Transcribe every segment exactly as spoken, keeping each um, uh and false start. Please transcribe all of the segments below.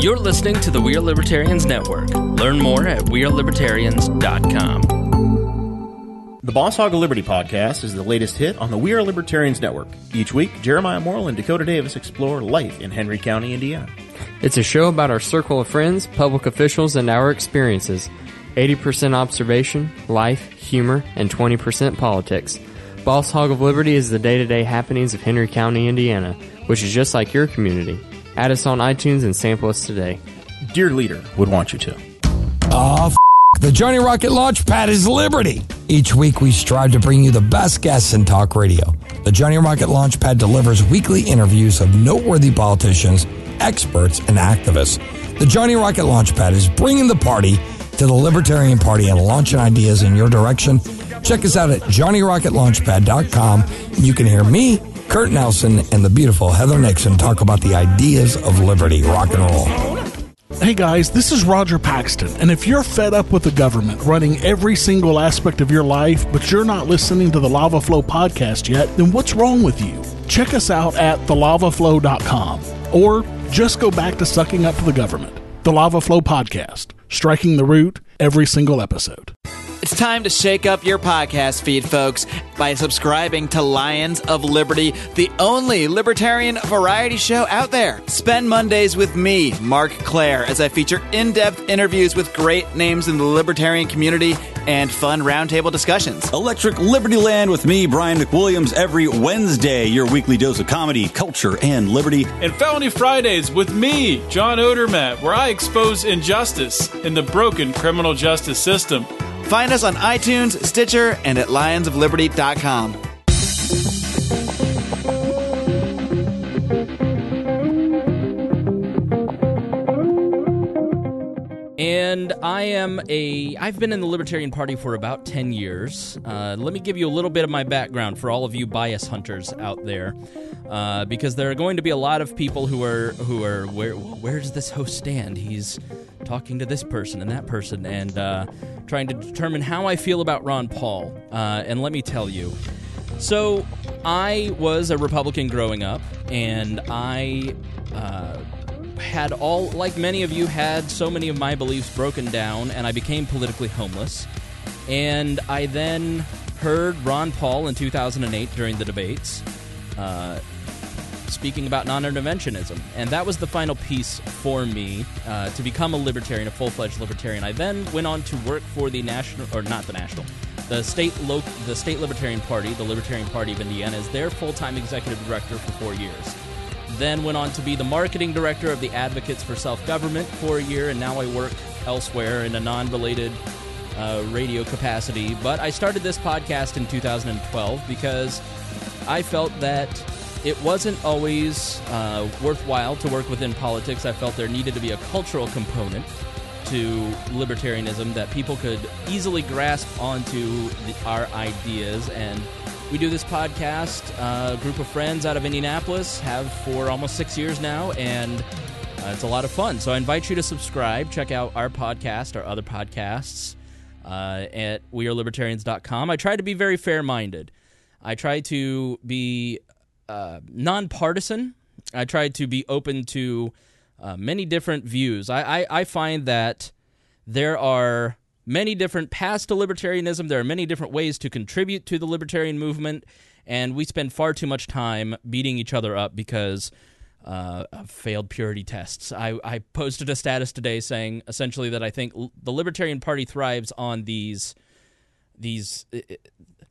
You're listening to the We Are Libertarians Network. Learn more at we are libertarians dot com. The Boss Hog of Liberty podcast is the latest hit on the We Are Libertarians Network. Each week, Jeremiah Morrill and Dakota Davis explore life in Henry County, Indiana. It's a show about our circle of friends, public officials, and our experiences. eighty percent observation, life, humor, and twenty percent politics. Boss Hog of Liberty is the day-to-day happenings of Henry County, Indiana, which is just like your community. Add us on iTunes and sample us today. Dear Leader would want you to. Oh, f- the Johnny Rocket Launchpad is Liberty. Each week we strive to bring you the best guests in talk radio. The Johnny Rocket Launchpad delivers weekly interviews of noteworthy politicians, experts, and activists. The Johnny Rocket Launchpad is bringing the party to the Libertarian Party and launching ideas in your direction. Check us out at johnny rocket launchpad dot com. You can hear me, Kurt Nelson, and the beautiful Heather Nixon talk about the ideas of liberty. Rock and roll. Hey guys, this is Roger Paxton, and if you're fed up with the government running every single aspect of your life, but you're not listening to the Lava Flow podcast yet, then what's wrong with you? Check us out at the lava flow dot com, or just go back to sucking up to the government. The Lava Flow podcast, striking the root every single episode. It's time to shake up your podcast feed, folks, by subscribing to Lions of Liberty, the only libertarian variety show out there. Spend Mondays with me, Mark Claire, as I feature in-depth interviews with great names in the libertarian community and fun roundtable discussions. Electric Liberty Land with me, Brian McWilliams, every Wednesday, your weekly dose of comedy, culture, and liberty. And Felony Fridays with me, John Odermatt, where I expose injustice in the broken criminal justice system. Find us on iTunes, Stitcher, and at lions of liberty dot com. And I am a, I've been in the Libertarian Party for about ten years. Uh, let me give you a little bit of my background for all of you bias hunters out there. Uh, because there are going to be a lot of people who are, who are, where, where does this host stand? He's talking to this person and that person and uh, trying to determine how I feel about Ron Paul. Uh, and let me tell you. So, I was a Republican growing up, and I uh, had all, like many of you, had so many of my beliefs broken down, and I became politically homeless. And I then heard Ron Paul in two thousand eight during the debates uh, speaking about non-interventionism. And that was the final piece for me uh, to become a libertarian, a full-fledged libertarian. I then went on to work for the national, or not the national, the state lo- the state Libertarian Party, the Libertarian Party of Indiana, as their full-time executive director for four years. Then went on to be the marketing director of the Advocates for Self-Government for a year, and now I work elsewhere in a non-related uh, radio capacity. But I started this podcast in two thousand twelve because I felt that it wasn't always uh, worthwhile to work within politics. I felt there needed to be a cultural component to libertarianism that people could easily grasp onto the, our ideas. And we do this podcast, uh, a group of friends out of Indianapolis, have for almost six years now, and uh, it's a lot of fun. So I invite you to subscribe, check out our podcast, our other podcasts, uh, at we are libertarians dot com. I try to be very fair-minded. I try to be uh, nonpartisan. I try to be open to uh, many different views. I, I, I find that there are many different paths to libertarianism. There are many different ways to contribute to the libertarian movement, and we spend far too much time beating each other up because uh, of failed purity tests. I, I posted a status today saying essentially that I think l- the Libertarian Party thrives on these these. It,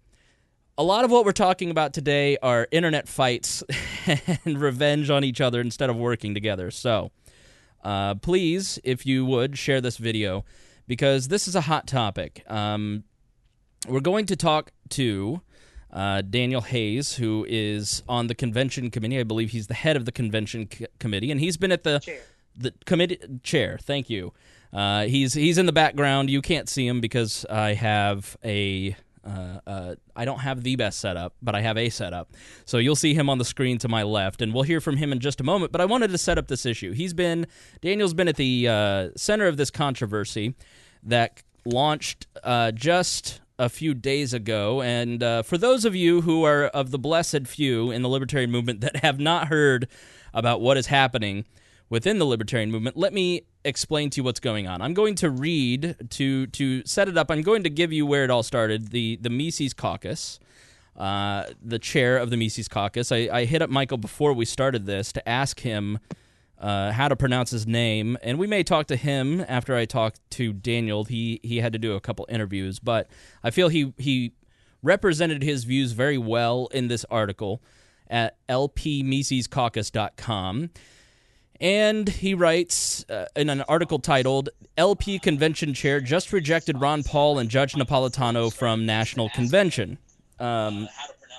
A lot of what we're talking about today are internet fights and revenge on each other instead of working together. So, uh, please, if you would, share this video, because this is a hot topic. Um, we're going to talk to uh, Daniel Hayes, who is on the convention committee. I believe he's the head of the convention c- committee, and he's been at the chair. the committee chair. Thank you. Uh, he's he's in the background. You can't see him because I have a. Uh, uh, I don't have the best setup, but I have a setup. So you'll see him on the screen to my left, and we'll hear from him in just a moment. But I wanted to set up this issue. He's been, Daniel's been at the uh, center of this controversy that launched uh, just a few days ago. And uh, for those of you who are of the blessed few in the libertarian movement that have not heard about what is happening, within the libertarian movement. Let me explain to you what's going on. I'm going to read, to to set it up, I'm going to give you where it all started, the, the Mises Caucus, uh, the chair of the Mises Caucus. I, I hit up Michael before we started this to ask him uh, how to pronounce his name, and we may talk to him after I talk to Daniel. He he had to do a couple interviews, but I feel he, he represented his views very well in this article at L P Mises Caucus dot com. And he writes uh, in an article titled, L P Convention Chair Just Rejected Ron Paul and Judge Napolitano from National Convention. Um,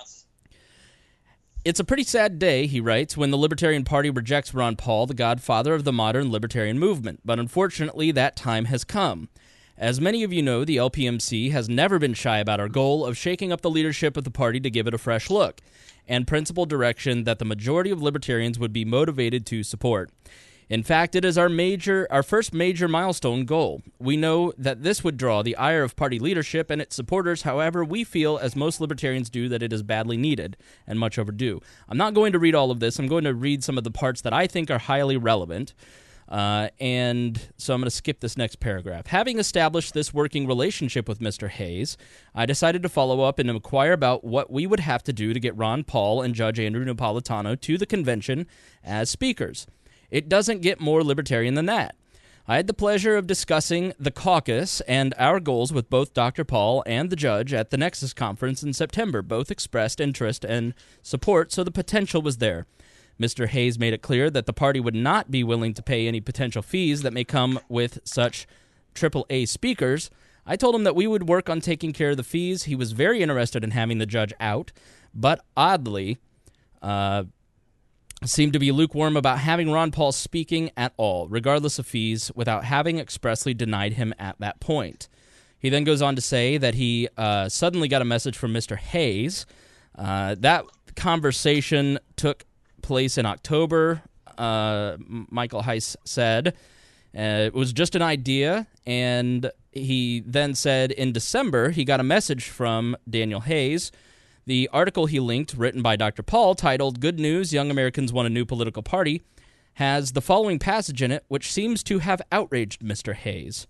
it's a pretty sad day, he writes, when the Libertarian Party rejects Ron Paul, the godfather of the modern libertarian movement. But unfortunately, that time has come. As many of you know, the L P M C has never been shy about our goal of shaking up the leadership of the party to give it a fresh look and principled direction that the majority of libertarians would be motivated to support. In fact, it is our major, our first major milestone goal. We know that this would draw the ire of party leadership and its supporters. However, we feel, as most libertarians do, that it is badly needed and much overdue. I'm not going to read all of this. I'm going to read some of the parts that I think are highly relevant. Uh, and so I'm going to skip this next paragraph. Having established this working relationship with Mister Hayes, I decided to follow up and inquire about what we would have to do to get Ron Paul and Judge Andrew Napolitano to the convention as speakers. It doesn't get more libertarian than that. I had the pleasure of discussing the caucus and our goals with both Doctor Paul and the judge at the Nexus Conference in September. Both expressed interest and support, so the potential was there. Mister Hayes made it clear that the party would not be willing to pay any potential fees that may come with such triple A speakers. I told him that we would work on taking care of the fees. He was very interested in having the judge out, but oddly uh, seemed to be lukewarm about having Ron Paul speaking at all, regardless of fees, without having expressly denied him at that point. He then goes on to say that he uh, suddenly got a message from Mister Hayes. Uh, that conversation took place in October, uh, Michael Heiss said. Uh, it was just an idea, and he then said in December he got a message from Daniel Hayes. The article he linked, written by Doctor Paul, titled Good News, Young Americans Want a New Political Party, has the following passage in it, which seems to have outraged Mister Hayes.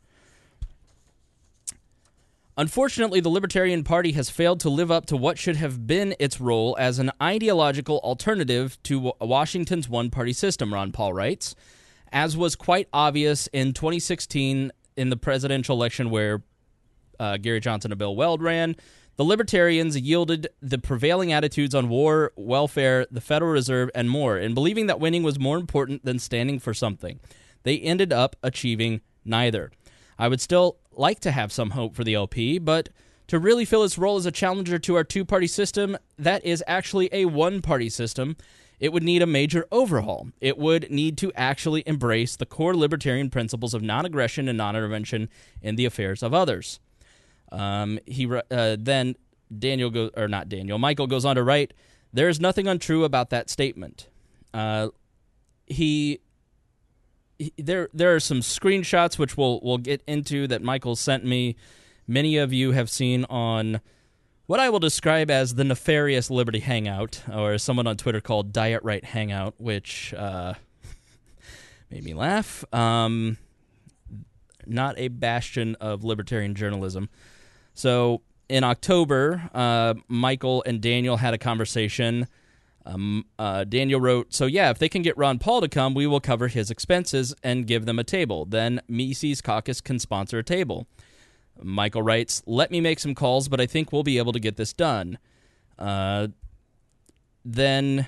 Unfortunately, the Libertarian Party has failed to live up to what should have been its role as an ideological alternative to Washington's one-party system, Ron Paul writes, as was quite obvious in twenty sixteen in the presidential election where uh, Gary Johnson and Bill Weld ran. The Libertarians yielded the prevailing attitudes on war, welfare, the Federal Reserve, and more, in believing that winning was more important than standing for something. They ended up achieving neither. I would still like to have some hope for the L P, but to really fill its role as a challenger to our two-party system that is actually a one-party system, it would need a major overhaul. It would need to actually embrace the core libertarian principles of non-aggression and non-intervention in the affairs of others. Um, he uh, then Daniel goes, or not Daniel, Michael goes on to write, there is nothing untrue about that statement. Uh, he. There there are some screenshots which we'll, we'll get into that Michael sent me. Many of you have seen on what I will describe as the Nefarious Liberty Hangout, or as someone on Twitter called Diet Right Hangout, which uh, made me laugh. Um, not a bastion of libertarian journalism. So in October, uh, Michael and Daniel had a conversation. Um, uh, Daniel wrote, so yeah, if they can get Ron Paul to come, we will cover his expenses and give them a table. Then Mises Caucus can sponsor a table. Michael writes, let me make some calls, but I think we'll be able to get this done. Uh, then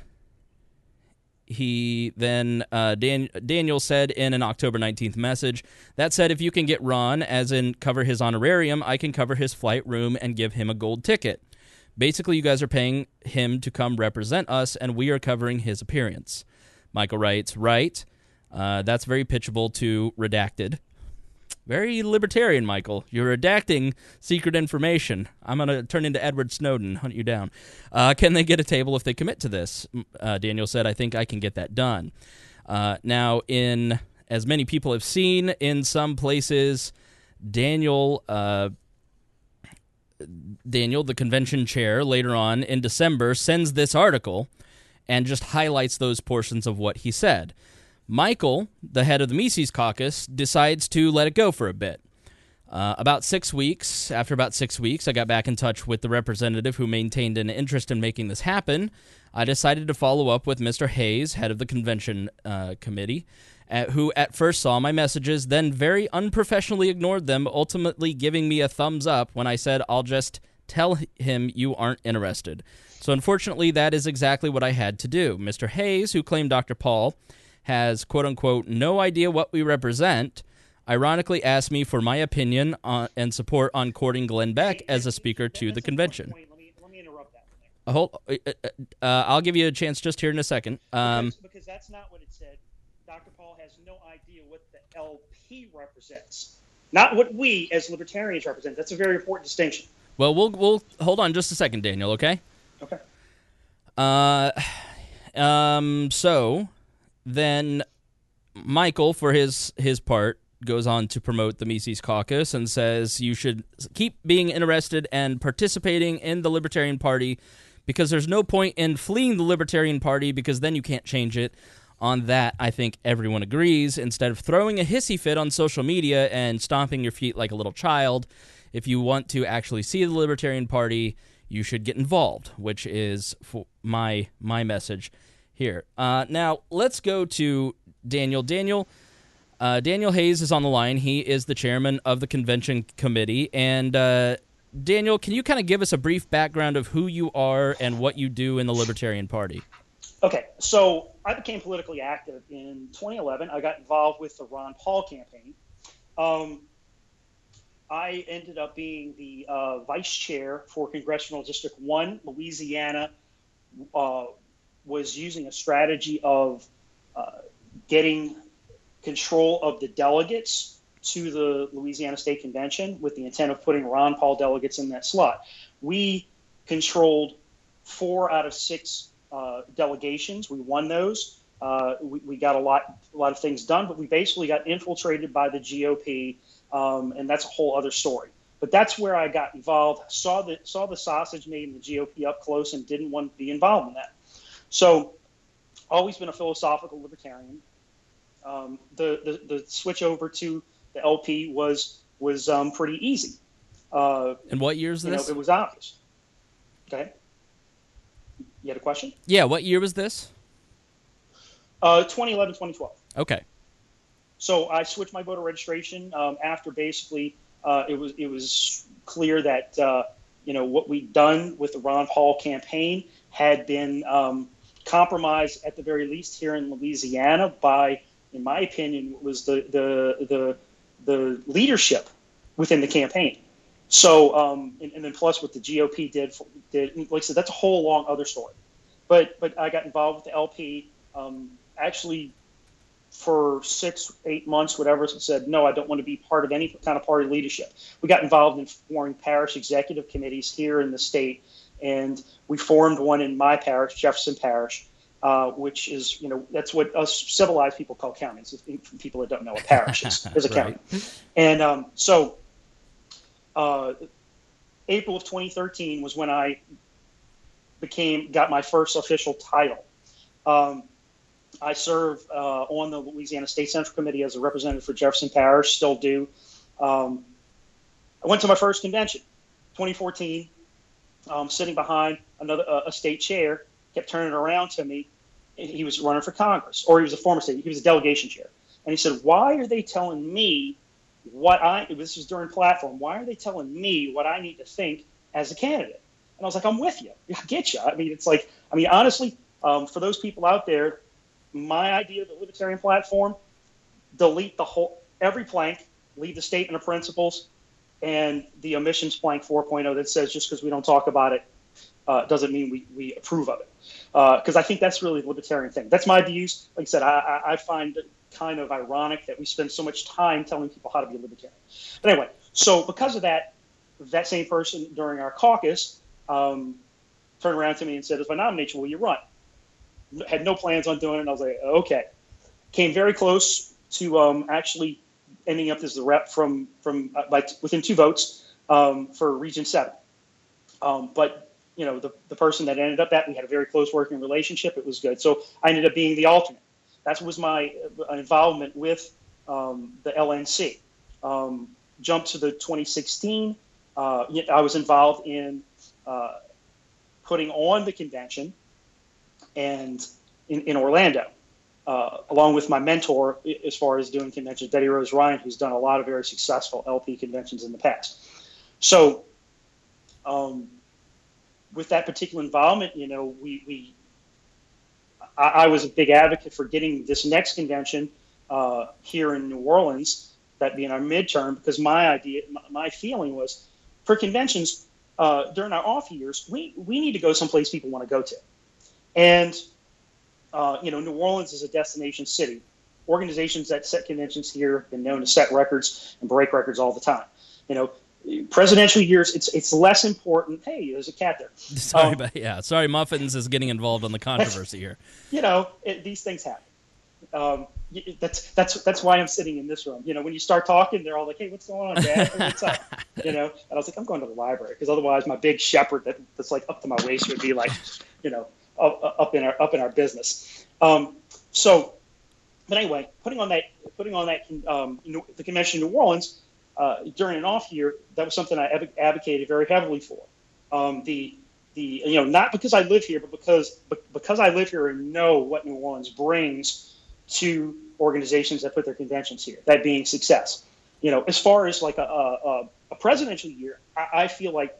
he, then uh, Dan, Daniel said in an October nineteenth message, that said, if you can get Ron, as in cover his honorarium, I can cover his flight room and give him a gold ticket. Basically, you guys are paying him to come represent us, and we are covering his appearance. Michael writes, right, uh, that's very pitchable to redacted. Very libertarian, Michael. You're redacting secret information. I'm going to turn into Edward Snowden, hunt you down. Uh, can they get a table if they commit to this? Uh, Daniel said, I think I can get that done. Uh, now, in as many people have seen, in some places, Daniel... Uh, Daniel, the convention chair, later on in December, sends this article and just highlights those portions of what he said. Michael, the head of the Mises Caucus, decides to let it go for a bit. Uh, about six weeks, after about six weeks, I got back in touch with the representative who maintained an interest in making this happen. I decided to follow up with Mister Hayes, head of the convention uh, committee, at, who at first saw my messages, then very unprofessionally ignored them, ultimately giving me a thumbs up when I said, I'll just tell him you aren't interested. So unfortunately, that is exactly what I had to do. Mister Hayes, who claimed Doctor Paul has, quote-unquote, no idea what we represent, ironically asked me for my opinion on, and support on courting Glenn Beck as a speaker to the convention. Let me, let me interrupt that. Uh, hold, uh, uh, I'll give you a chance just here in a second. Um, because, because that's not what it said. Doctor Paul has no idea what the L P represents, not what we as libertarians represent. That's a very important distinction. Well, we'll we'll hold on just a second, Daniel. Okay. Okay. Uh, um. So then, Michael, for his his part, goes on to promote the Mises Caucus and says you should keep being interested and participating in the Libertarian Party because there's no point in fleeing the Libertarian Party because then you can't change it. On that, I think everyone agrees. Instead of throwing a hissy fit on social media and stomping your feet like a little child, if you want to actually see the Libertarian Party, you should get involved, which is for my my message here. Uh, now, let's go to Daniel. Daniel, uh, Daniel Hayes is on the line. He is the chairman of the convention committee. And uh, Daniel, can you kind of give us a brief background of who you are and what you do in the Libertarian Party? Okay, so I became politically active in twenty eleven. I got involved with the Ron Paul campaign. Um, I ended up being the uh, vice chair for Congressional District one. Louisiana uh, was using a strategy of uh, getting control of the delegates to the Louisiana State Convention with the intent of putting Ron Paul delegates in that slot. We controlled four out of six uh, delegations. We won those. Uh, we, we got a lot, a lot of things done, but we basically got infiltrated by the G O P. Um, and that's a whole other story. But that's where I got involved, saw the saw the sausage made in the G O P up close and didn't want to be involved in that. So always been a philosophical libertarian. Um, the, the, the switch over to the L P was was um, pretty easy. Uh, and what year is this? You know, it was obvious. Okay. You had a question? Yeah, what year was this? Uh, twenty eleven, twenty twelve. Okay. So I switched my voter registration um, after basically uh, it was it was clear that uh, you know what we'd done with the Ron Paul campaign had been um, compromised at the very least here in Louisiana by, in my opinion, was the the the the leadership within the campaign. So um, and, and then plus what the G O P did did like I said, that's a whole long other story. But but I got involved with the L P um, actually. For six, eight months, whatever, said, no, I don't want to be part of any kind of party leadership. We got involved in forming parish executive committees here in the state, and we formed one in my parish, Jefferson Parish, uh, which is, you know, that's what us civilized people call counties. For people that don't know what parish is, is a county. Right. And um, so uh, April of twenty thirteen was when I became, got my first official title. Um, I serve uh, on the Louisiana State Central Committee as a representative for Jefferson Parish, still do. Um, I went to my first convention, twenty fourteen, um, sitting behind another uh, a state chair, kept turning around to me. He was running for Congress, or he was a former state, he was a delegation chair. And he said, why are they telling me what I, this was during platform, why are they telling me what I need to think as a candidate? And I was like, I'm with you. I get you. I mean, it's like, I mean, honestly, um, for those people out there, my idea of the libertarian platform, delete the whole, every plank, leave the statement of principles and the omissions plank four point oh that says just because we don't talk about it uh, doesn't mean we, we approve of it. Because uh, I think that's really the libertarian thing. That's my views. Like I said, I, I find it kind of ironic that we spend so much time telling people how to be a libertarian. But anyway, so because of that, that same person during our caucus um, turned around to me and said, if I nominate you, will you run? Had no plans on doing it. And I was like, okay. Came very close to um, actually ending up as the rep from from uh, like within two votes um, for Region Seven. Um, but you know, the the person that ended up that we had a very close working relationship. It was good. So I ended up being the alternate. that was my involvement with um, the L N C. Um, jump to the twenty sixteen. Uh, I was involved in uh, putting on the convention and in, in Orlando, uh, along with my mentor as far as doing conventions, Betty Rose Ryan, who's done a lot of very successful L P conventions in the past. So um, with that particular involvement, you know, we, we I, I was a big advocate for getting this next convention uh, here in New Orleans, that being our midterm, because my idea, my, my feeling was for conventions uh, during our off years, we, we need to go someplace people want to go to. And, uh, you know, New Orleans is a destination city. Organizations that set conventions here have been known to set records and break records all the time. You know, presidential years, it's it's less important. Hey, there's a cat there. Sorry, um, but yeah, sorry, Muffins is getting involved on the controversy here. You know, it, these things happen. Um, that's that's that's why I'm sitting in this room. You know, when you start talking, they're all like, "Hey, what's going on, Dad? What's up?" You know, and I was like, "I'm going to the library," because otherwise, my big shepherd that, that's like up to my waist would be like, you know, up, up in our up in our business. Um, so, but anyway, putting on that putting on that um, the convention in New Orleans uh, during an off year, that was something I advocated very heavily for. Um, the the you know, not because I live here, but because because I live here and know what New Orleans brings to organizations that put their conventions here, that being success. You know, as far as like a, a, a presidential year, I, I feel like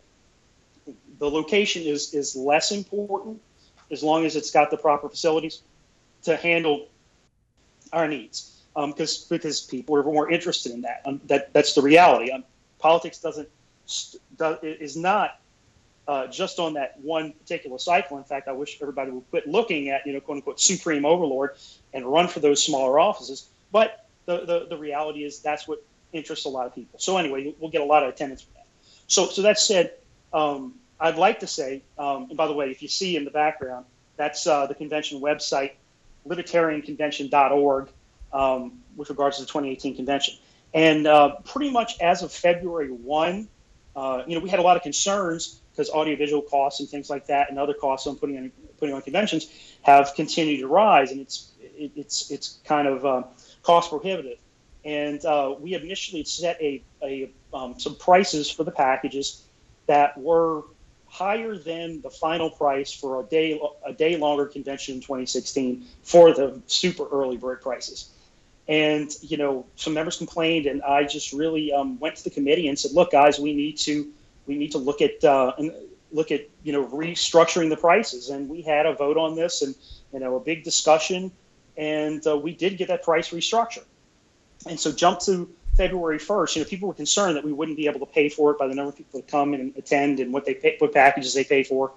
the location is, is less important as long as it's got the proper facilities to handle our needs. Um, because because people are more interested in that. Um, that that's the reality. Um, politics doesn't does, is not uh, just on that one particular cycle. In fact, I wish everybody would quit looking at, you know, quote unquote supreme overlord and run for those smaller offices. But the, the, the reality is that's what interests a lot of people. So anyway, we'll get a lot of attendance for that. So so that said, um, I'd like to say, um, and by the way, if you see in the background, that's uh, the convention website, libertarian convention dot org, um, with regards to the twenty eighteen convention. And uh, pretty much as of February first, uh, you know, we had a lot of concerns because audiovisual costs and things like that and other costs on putting on, putting on conventions have continued to rise, and it's it, it's it's kind of um, cost prohibitive. And uh, we initially set a, a um, some prices for the packages that were higher than the final price for a day a day longer convention in twenty sixteen for the super early bird prices. And, you know, some members complained, and I just really um, went to the committee and said, look, guys, we need to we need to look at uh, and look at, you know, restructuring the prices. And we had a vote on this and, you know, a big discussion, and uh, we did get that price restructured. And so jump to February first, you know, people were concerned that we wouldn't be able to pay for it by the number of people that come and attend and what they pay, what packages they pay for.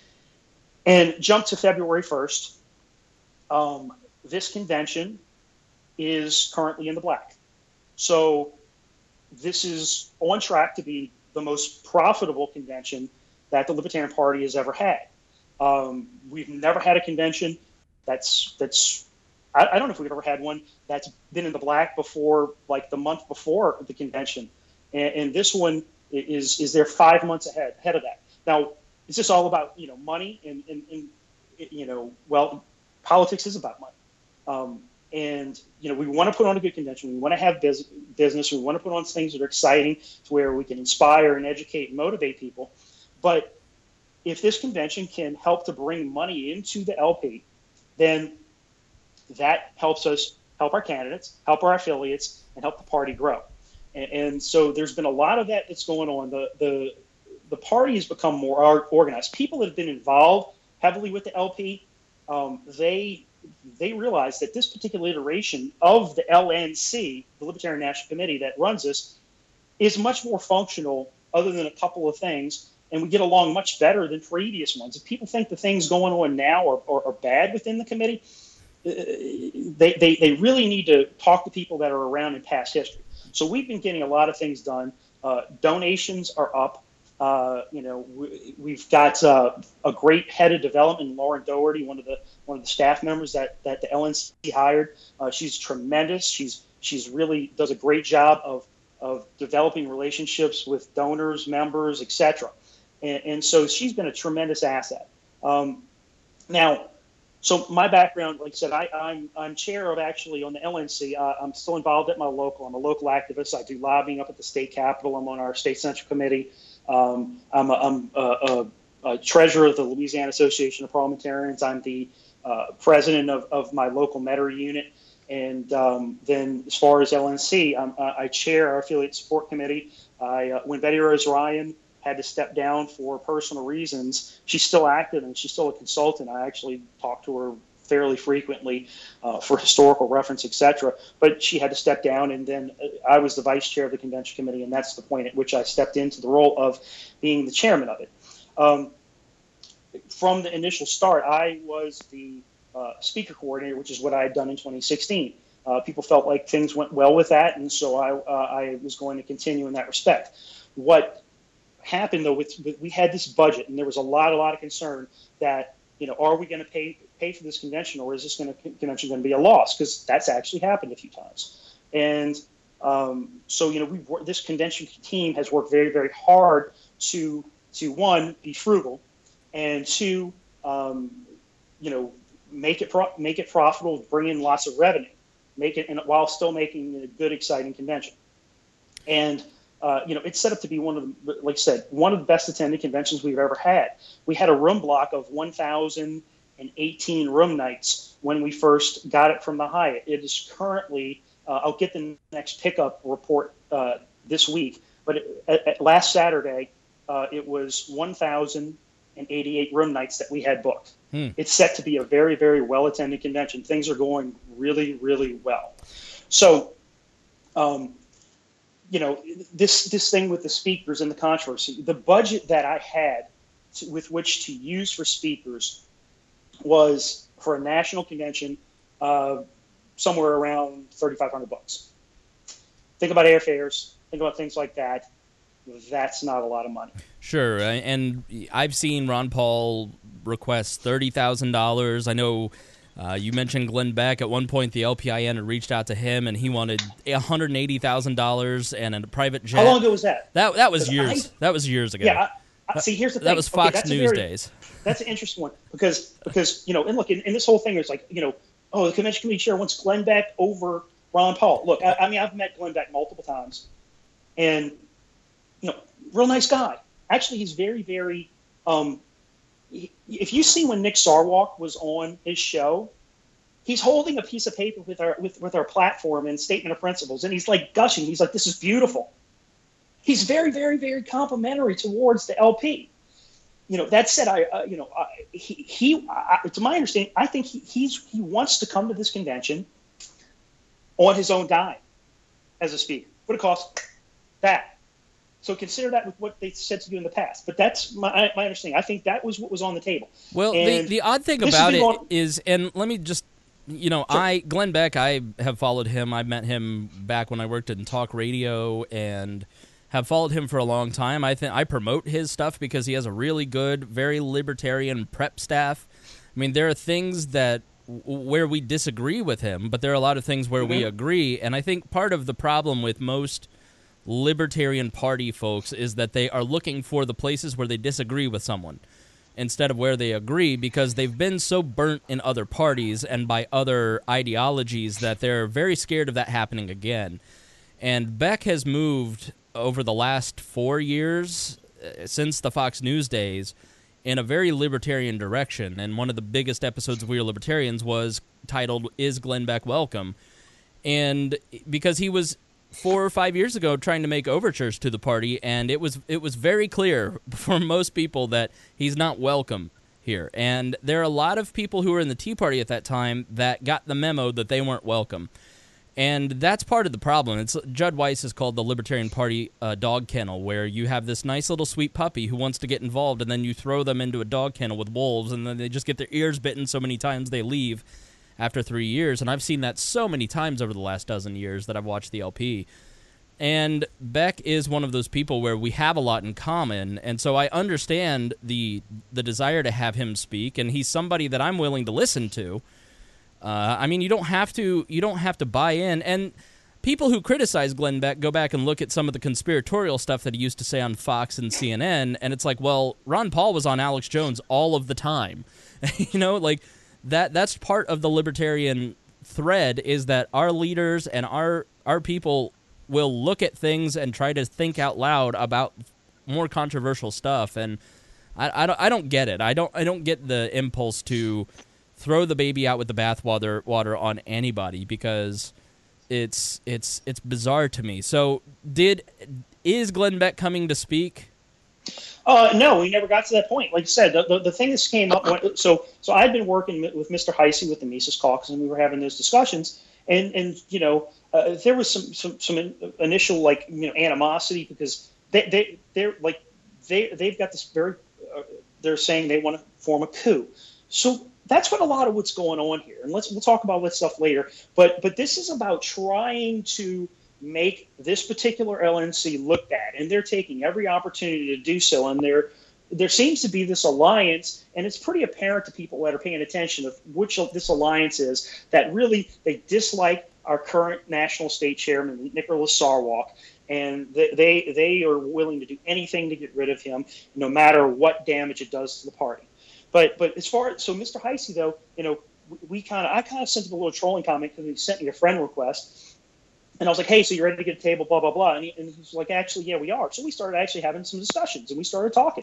And jump to February first. Um, this convention is currently in the black. So this is on track to be the most profitable convention that the Libertarian Party has ever had. Um, we've never had a convention that's that's I, I don't know if we've ever had one that's been in the black before, like the month before the convention, and, and this one is is there five months ahead ahead of that. Now, is this all about, you know, money and, and, and you know, well, politics is about money. Um, And, you know, we want to put on a good convention. We want to have bus- business. We want to put on things that are exciting to where we can inspire and educate and motivate people. But if this convention can help to bring money into the L P, then that helps us help our candidates, help our affiliates, and help the party grow. And, and so there's been a lot of that that's going on. The, the, the party has become more organized. People that have been involved heavily with the L P, um, they... they realize that this particular iteration of the L N C, the Libertarian National Committee that runs this, is much more functional other than a couple of things, and we get along much better than previous ones. If people think the things going on now are, are, are bad within the committee, uh, they, they, they really need to talk to people that are around in past history. So we've been getting a lot of things done. Uh, donations are up. Uh, you know, we, we've got uh, a great head of development, Lauren Doherty, one of the one of the staff members that, that the L N C hired. Uh, she's tremendous. She's she's really does a great job of of developing relationships with donors, members, et cetera. And, and so she's been a tremendous asset. Um, now, So my background, like I said, I, I'm I'm chair of actually on the L N C. Uh, I'm still involved at my local. I'm a local activist. I do lobbying up at the state capitol. I'm on our state central committee. Um, I'm a, I'm a, a, a treasurer of the Louisiana Association of Parliamentarians. I'm the uh, president of, of my local Metairie unit. And um, then as far as L N C, I'm, uh, I chair our affiliate support committee. I, uh, when Betty Rose Ryan had to step down for personal reasons, she's still active and she's still a consultant. I actually talk to her fairly frequently uh, for historical reference, et cetera. But she had to step down, and then I was the vice chair of the convention committee, and that's the point at which I stepped into the role of being the chairman of it. Um, from the initial start, I was the uh, speaker coordinator, which is what I had done in twenty sixteen. Uh, people felt like things went well with that, and so I, uh, I was going to continue in that respect. What happened, though, with, with we had this budget, and there was a lot, a lot of concern that, you know, are we going to pay pay for this convention, or is this going to convention going to be a loss? Because that's actually happened a few times. And um, so, you know, we this convention team has worked very, very hard to to one, be frugal, and two, um, you know, make it pro- make it profitable, bring in lots of revenue, make it, and while still making a good, exciting convention. And Uh, you know, it's set up to be one of the, like I said, one of the best attended conventions we've ever had. We had a room block of one thousand eighteen room nights when we first got it from the Hyatt. It is currently, uh, I'll get the next pickup report uh, this week, but it, at, at last Saturday, uh, it was one thousand eighty-eight room nights that we had booked. Hmm. It's set to be a very, very well-attended convention. Things are going really, really well. So, um, you know, this this thing with the speakers and the controversy, the budget that I had to, with which to use for speakers was for a national convention uh, somewhere around thirty-five hundred bucks. Think about airfares, think about things like that. That's not a lot of money. Sure, and I've seen Ron Paul request thirty thousand dollars. I know Uh, you mentioned Glenn Beck. At one point, the L P I N had reached out to him, and he wanted one hundred eighty thousand dollars and a private jet. How long ago was that? That that was years. I, that was years ago. Yeah. I, I, see, here's the thing. That was Fox okay, News very, days. That's an interesting one because because you know, and look, in, in this whole thing, it's like, you know, oh, the convention committee chair wants Glenn Beck over Ron Paul. Look, I, I mean, I've met Glenn Beck multiple times, and you know, real nice guy. Actually, he's very, very. Um, he, if you see when Nick Sarwark was on his show, he's holding a piece of paper with our with, with our platform and statement of principles, and he's like gushing. He's like, "This is beautiful." He's very, very, very complimentary towards the L P. You know, that said, I uh, you know I, he he I, to my understanding, I think he he's he wants to come to this convention on his own dime as a speaker. What it costs that. So consider that with what they said to do in the past. But that's my my understanding. I think that was what was on the table. Well, the the odd thing about it on, is, and let me just. You know, sure. I Glenn Beck, I have followed him. I met him back when I worked in talk radio and have followed him for a long time. I think I promote his stuff because he has a really good, very libertarian prep staff. I mean, there are things that where we disagree with him, but there are a lot of things where mm-hmm. we agree. And I think part of the problem with most Libertarian Party folks is that they are looking for the places where they disagree with someone instead of where they agree, because they've been so burnt in other parties and by other ideologies that they're very scared of that happening again. And Beck has moved over the last four years, uh, since the Fox News days, in a very libertarian direction. And one of the biggest episodes of We Are Libertarians was titled, Is Glenn Beck Welcome? And because he was four or five years ago trying to make overtures to the party, and it was it was very clear for most people that he's not welcome here. And there are a lot of people who were in the Tea Party at that time that got the memo that they weren't welcome. And that's part of the problem. It's Judd Weiss is called the Libertarian Party uh, dog kennel, where you have this nice little sweet puppy who wants to get involved, and then you throw them into a dog kennel with wolves, and then they just get their ears bitten so many times they leave after three years. And I've seen that so many times over the last dozen years that I've watched the L P. And Beck is one of those people where we have a lot in common, and so I understand the the desire to have him speak, and he's somebody that I'm willing to listen to. Uh, I mean, you don't have to you don't have to buy in. And people who criticize Glenn Beck go back and look at some of the conspiratorial stuff that he used to say on Fox and C N N, and it's like, well, Ron Paul was on Alex Jones all of the time. You know, like, that that's part of the libertarian thread, is that our leaders and our our people will look at things and try to think out loud about more controversial stuff. And I, I don't I don't get it. I don't I don't get the impulse to throw the baby out with the bathwater water on anybody, because it's it's it's bizarre to me. So did is Glenn Beck coming to speak? Uh, no, we never got to that point. Like I said, the, the, the thing that came up, when, so so I'd been working with Mister Heisey with the Mises Caucus, and we were having those discussions, and and you know uh, there was some some some initial like you know animosity, because they they they're like they they've got this very uh, they're saying they want to form a coup. So that's what a lot of what's going on here, and let's we'll talk about that stuff later. But but this is about trying to make this particular L N C look bad, and they're taking every opportunity to do so. And there, there seems to be this alliance, and it's pretty apparent to people that are paying attention of which this alliance is, that really they dislike our current national state chairman, Nicholas Sarwark, and they, they they are willing to do anything to get rid of him, no matter what damage it does to the party. But but as far as so Mister Heisey, though, you know, we, we kind of I kind of sent him a little trolling comment because he sent me a friend request. And I was like, hey, so you're ready to get a table, blah, blah, blah. And he, and he was like, actually, yeah, we are. So we started actually having some discussions, and we started talking.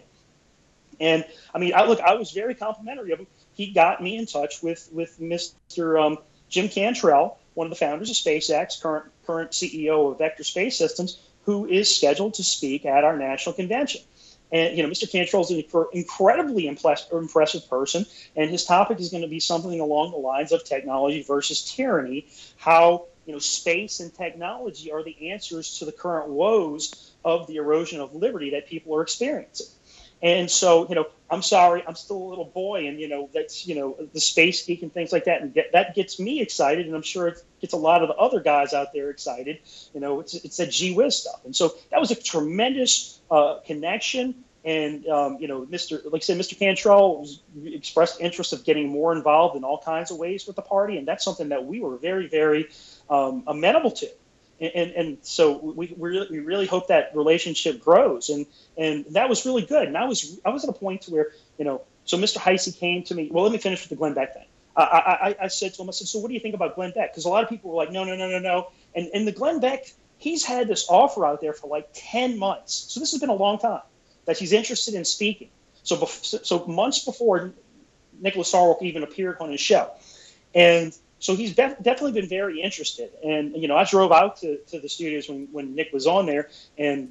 And, I mean, I look, I was very complimentary of him. He got me in touch with, with Mister Um, Jim Cantrell, one of the founders of SpaceX, current current C E O of Vector Space Systems, who is scheduled to speak at our national convention. And, you know, Mister Cantrell is an incredibly impress- impressive person, and his topic is going to be something along the lines of technology versus tyranny, how you know, space and technology are the answers to the current woes of the erosion of liberty that people are experiencing. And so, you know, I'm sorry, I'm still a little boy, and, you know, that's, you know, the space geek and things like that. And get, that gets me excited, and I'm sure it gets a lot of the other guys out there excited. You know, it's, it's that gee whiz stuff. And so that was a tremendous uh, connection. And, um, you know, Mister like I said, Mister Cantrell was, expressed interest of getting more involved in all kinds of ways with the party. And that's something that we were very, very um, amenable to. And, and, and so we, we, really, we really hope that relationship grows. And, and that was really good. And I was I was at a point to where, you know, so Mister Heisey came to me. Well, let me finish with the Glenn Beck thing. I, I, I said to him, I said, so what do you think about Glenn Beck? Because a lot of people were like, no, no, no, no, no. And, and the Glenn Beck, he's had this offer out there for like ten months. So this has been a long time that he's interested in speaking. So, so months before Nicholas Sarwark even appeared on his show. And so he's def- definitely been very interested. And, you know, I drove out to, to the studios when, when Nick was on there, and,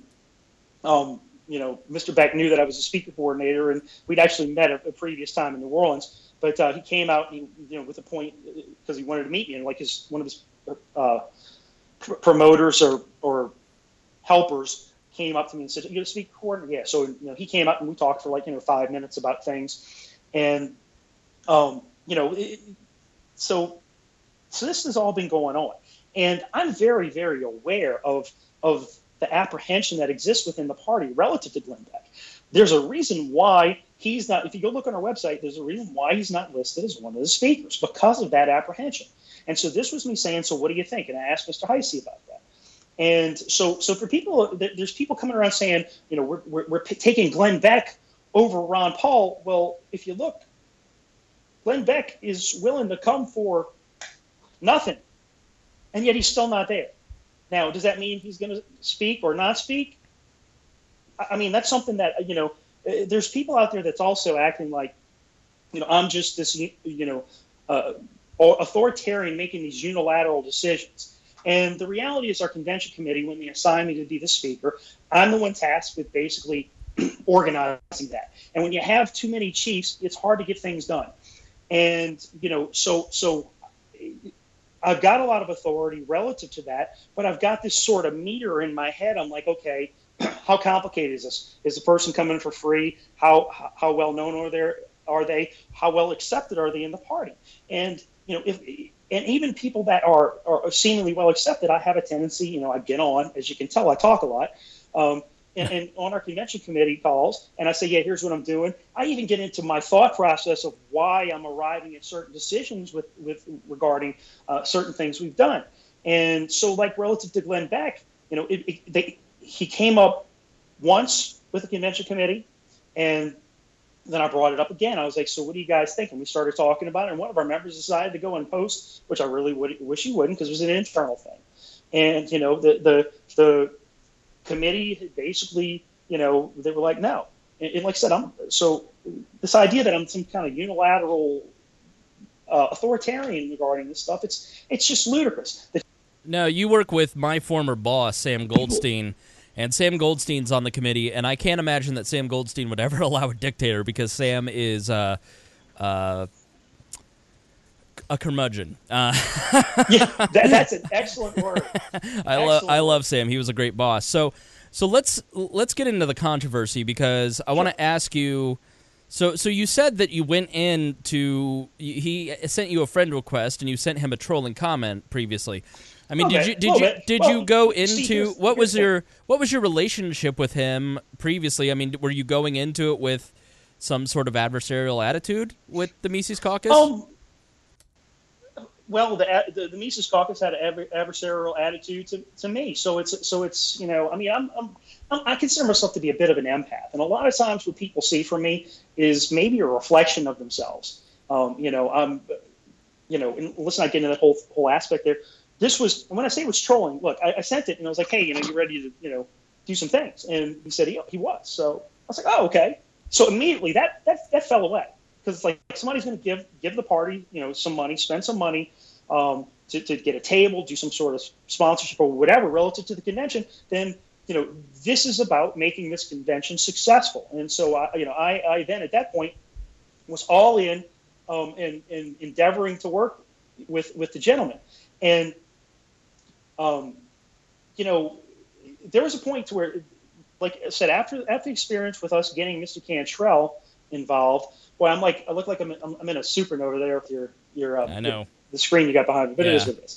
um, you know, Mister Beck knew that I was a speaker coordinator, and we'd actually met a, a previous time in New Orleans. But uh, he came out, and he, you know, with a point, because he wanted to meet me, and like his one of his uh, pr- promoters or, or helpers came up to me and said, "You a speaker coordinator?" Yeah. So, you know, he came up and we talked for like, you know, five minutes about things. And, um, you know, it, so, so this has all been going on. And I'm very, very aware of, of the apprehension that exists within the party relative to Glenn Beck. There's a reason why he's not, if you go look on our website, there's a reason why he's not listed as one of the speakers, because of that apprehension. And so this was me saying, so what do you think? And I asked Mister Heisey about that. And so, so for people, there's people coming around saying, you know, we're, we're, we're taking Glenn Beck over Ron Paul. Well, if you look, Glenn Beck is willing to come for nothing, and yet he's still not there. Now, does that mean he's going to speak or not speak? I mean, that's something that, you know, there's people out there that's also acting like, you know, I'm just this, you know, uh, authoritarian making these unilateral decisions. And the reality is our convention committee, when they assigned me to be the speaker, I'm the one tasked with basically organizing that. And when you have too many chiefs, it's hard to get things done. And, you know, so so I've got a lot of authority relative to that, but I've got this sort of meter in my head. I'm like, okay, how complicated is this? Is the person coming for free? How how well known are they? Are they? How well accepted are they in the party? And, you know, if and even people that are, are seemingly well accepted, I have a tendency, you know, I get on, as you can tell, I talk a lot. Um, and, and on our convention committee calls, and I say, yeah, here's what I'm doing. I even get into my thought process of why I'm arriving at certain decisions with, with regarding uh, certain things we've done. And so, like, relative to Glenn Beck, you know, it, it, they, he came up once with the convention committee, and then I brought it up again. I was like, so what do you guys think? And we started talking about it. And one of our members decided to go and post, which I really would, wish he wouldn't, because it was an internal thing. And, you know, the, the, the committee basically, you know, they were like, no. And, and like I said, I'm, so this idea that I'm some kind of unilateral uh, authoritarian regarding this stuff, it's, it's just ludicrous. The No, you work with my former boss, Sam Goldstein, and Sam Goldstein's on the committee, and I can't imagine that Sam Goldstein would ever allow a dictator, because Sam is uh, uh, a curmudgeon. Uh, yeah, that, that's an excellent word. I love I love Sam. He was a great boss. So so let's let's get into the controversy, because I want to ask you. So so you said that you went in to he sent you a friend request, and you sent him a trolling comment previously. I mean, okay. did you did well, you that, did well, you go into see, here's, what was here's your what was your relationship with him previously? I mean, were you going into it with some sort of adversarial attitude with the Mises Caucus? Um, well, the, the the Mises Caucus had an adversarial attitude to, to me, so it's so it's you know I mean I'm, I'm, I'm I consider myself to be a bit of an empath, and a lot of times what people see from me is maybe a reflection of themselves. Um, you know, I'm you know, and let's not get into that whole whole aspect there. This was, when I say it was trolling, look, I, I sent it and I was like, hey, you know, you ready to, you know, do some things? And he said he, he was. So I was like, oh, okay. So immediately that that, that fell away, because it's like somebody's going to give give the party, you know, some money, spend some money um, to, to get a table, do some sort of sponsorship or whatever relative to the convention. Then, you know, this is about making this convention successful. And so, I, you know, I, I then at that point was all in um, and, and endeavoring to work with with the gentleman. And Um, you know, there was a point to where, like I said, after after the experience with us getting Mister Cantrell involved, boy, I'm like, I look like I'm in, I'm in a supernova over there with your your uh, I know the, the screen you got behind me, but yeah. it is what it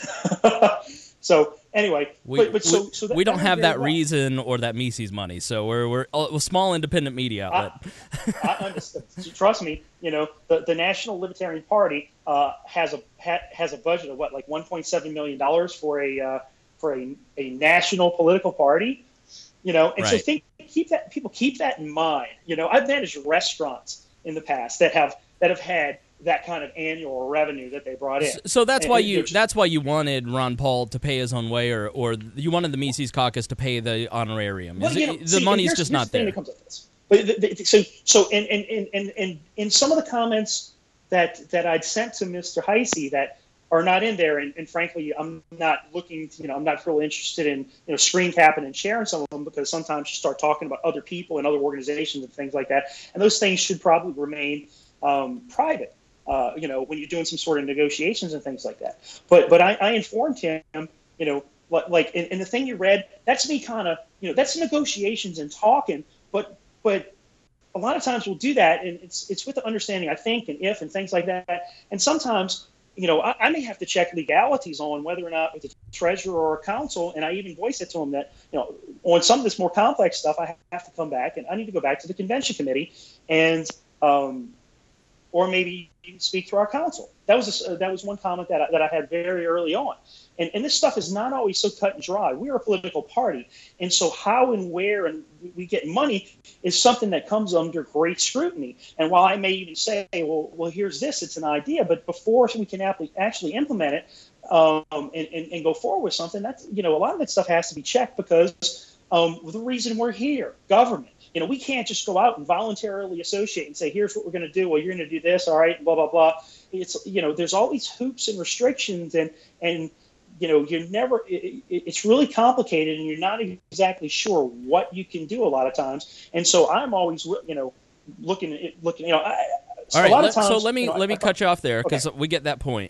is. So anyway, we, but, but so, we, so that, we don't that have that well. reason or that Mises money, so we're we're a small independent media outlet. I, I understand. Trust me, you know the, the National Libertarian Party uh, has a ha, has a budget of what, like one point seven million dollars for a uh, for a, a national political party, you know, and right. so think keep that people keep that in mind. You know, I've managed restaurants in the past that have that have had that kind of annual revenue that they brought in. So that's and, why and you that's why you wanted Ron Paul to pay his own way, or, or you wanted the Mises Caucus to pay the honorarium. Well, Is you it, know, the see, money's here's, just here's not the thing there. that comes with this. But the, the, so so and and, and, and in some of the comments that that I'd sent to Mister Heisey that are not in there, and, and frankly, I'm not looking to, you know, I'm not really interested in, you know, screen capping and sharing some of them, because sometimes you start talking about other people and other organizations and things like that, and those things should probably remain um, private. Uh, you know, when you're doing some sort of negotiations and things like that. But but I, I informed him, you know, like, and, and the thing you read, that's me kind of, you know, that's negotiations and talking. But but a lot of times we'll do that, and it's it's with the understanding, I think, and if and things like that. And sometimes, you know, I, I may have to check legalities on whether or not with the treasurer or a council, and I even voiced it to him that, you know, on some of this more complex stuff, I have to come back and I need to go back to the convention committee and. Um, or maybe even speak to our council. That was a, that was one comment that I, that I had very early on. And, and this stuff is not always so cut and dry. We're a political party, and so how and where and we get money is something that comes under great scrutiny. And while I may even say, well, well, here's this, it's an idea, but before we can actually implement it um, and, and, and go forward with something, that's, you know, a lot of that stuff has to be checked, because um, the reason we're here, government. You know, we can't just go out and voluntarily associate and say, here's what we're going to do. Well, you're going to do this. All right. Blah, blah, blah. It's, you know, there's all these hoops and restrictions, and, and, you know, you're never, it, it's really complicated, and you're not exactly sure what you can do a lot of times. And so I'm always, you know, looking at looking, you know, I, all right. a lot Let, of times, so let me, you know, let me I, cut you off there, because okay. we get that point.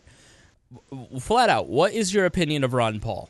Flat out, what is your opinion of Ron Paul?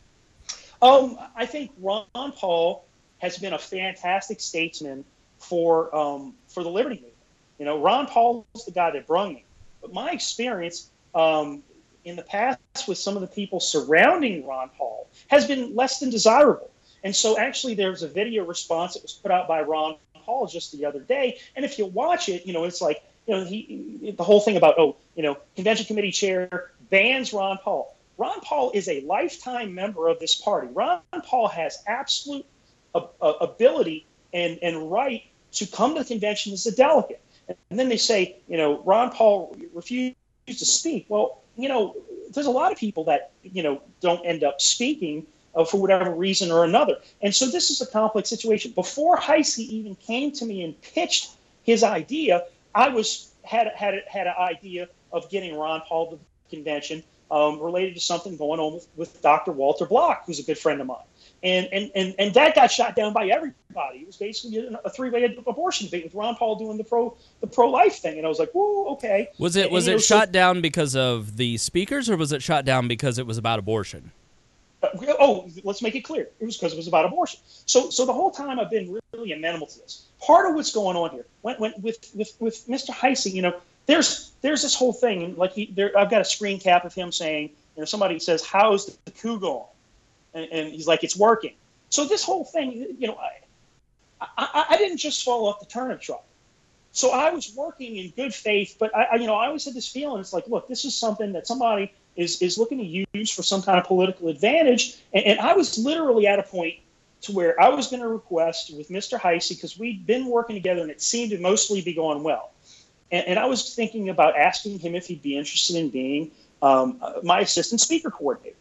Um, I think Ron Paul has been a fantastic statesman for um, for the Liberty Movement. You know, Ron Paul is the guy that brung me. But my experience um, in the past with some of the people surrounding Ron Paul has been less than desirable. And so actually there's a video response that was put out by Ron Paul just the other day. And if you watch it, you know, it's like, you know, he the whole thing about, oh, you know, convention committee chair bans Ron Paul. Ron Paul is a lifetime member of this party. Ron Paul has absolute ability and, and right to come to the convention as a delegate. And then they say, you know, Ron Paul refused to speak. Well, you know, there's a lot of people that, you know, don't end up speaking uh, for whatever reason or another. And so this is a complex situation. Before Heisey even came to me and pitched his idea, I was had had had an idea of getting Ron Paul to the convention um, related to something going on with, with Doctor Walter Block, who's a good friend of mine. And, and and and that got shot down by everybody. It was basically a three-way abortion debate with Ron Paul doing the pro the pro-life thing, and I was like, "Whoa, okay." Was it and, was and, it know, shot so, down because of the speakers, or was it shot down because it was about abortion? Uh, oh, let's make it clear. It was because it was about abortion. So so the whole time I've been really amenable to this. Part of what's going on here, when, when with with with Mister Heisey, you know, there's there's this whole thing, and like he, there, I've got a screen cap of him saying, you know, somebody says, "How's the coup going?" And, and he's like, "It's working." So this whole thing, you know, I, I, I didn't just fall off the turnip truck. So I was working in good faith, but I, I, you know, I always had this feeling. It's like, look, this is something that somebody is is looking to use for some kind of political advantage. And, and I was literally at a point to where I was going to request with Mister Heisey, because we'd been working together and it seemed to mostly be going well. And, and I was thinking about asking him if he'd be interested in being um, my assistant speaker coordinator.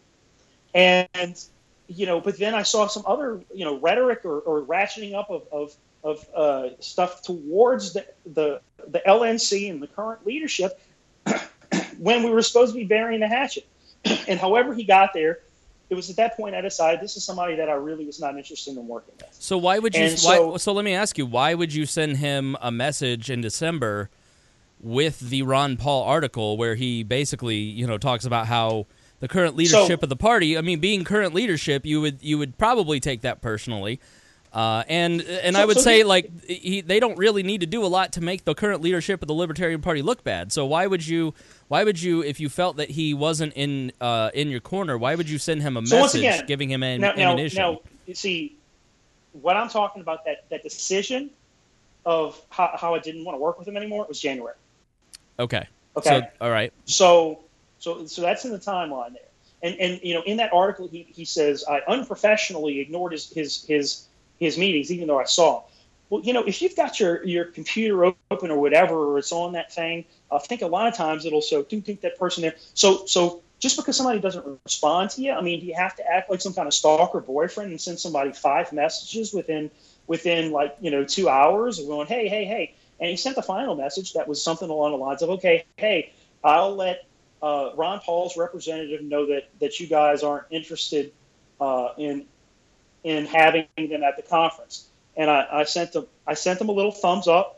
And you know, but then I saw some other, you know, rhetoric or, or ratcheting up of of, of uh, stuff towards the, the the L N C and the current leadership when we were supposed to be burying the hatchet. And however he got there, it was at that point I decided this is somebody that I really was not interested in working with. So why would you? And Why, so, so let me ask you, why would you send him a message in December with the Ron Paul article where he basically, you know, talks about how the current leadership so, of the party, I mean, being current leadership, you would you would probably take that personally. Uh, and and so, I would so say, he, like, he, they don't really need to do a lot to make the current leadership of the Libertarian Party look bad. So why would you, why would you, if you felt that he wasn't in uh, in your corner, why would you send him a so message again, giving him an now, ammunition? Now, now, you see, what I'm talking about, that, that decision of how, how I didn't want to work with him anymore, it was January. Okay. Okay. So, all right. So, so, so that's in the timeline there. And, and you know, in that article, he, he says, I unprofessionally ignored his, his, his, his meetings, even though I saw him. Well, you know, if you've got your, your computer open or whatever, or it's on that thing, I think a lot of times it'll show, do think that person there. So, so just because somebody doesn't respond to you, I mean, do you have to act like some kind of stalker boyfriend and send somebody five messages within, within like, you know, two hours of going, hey, hey, hey. And he sent the final message that was something along the lines of, okay, hey, I'll let uh, Ron Paul's representative know that, that you guys aren't interested uh, in in having them at the conference. And I, I sent them I sent them a little thumbs up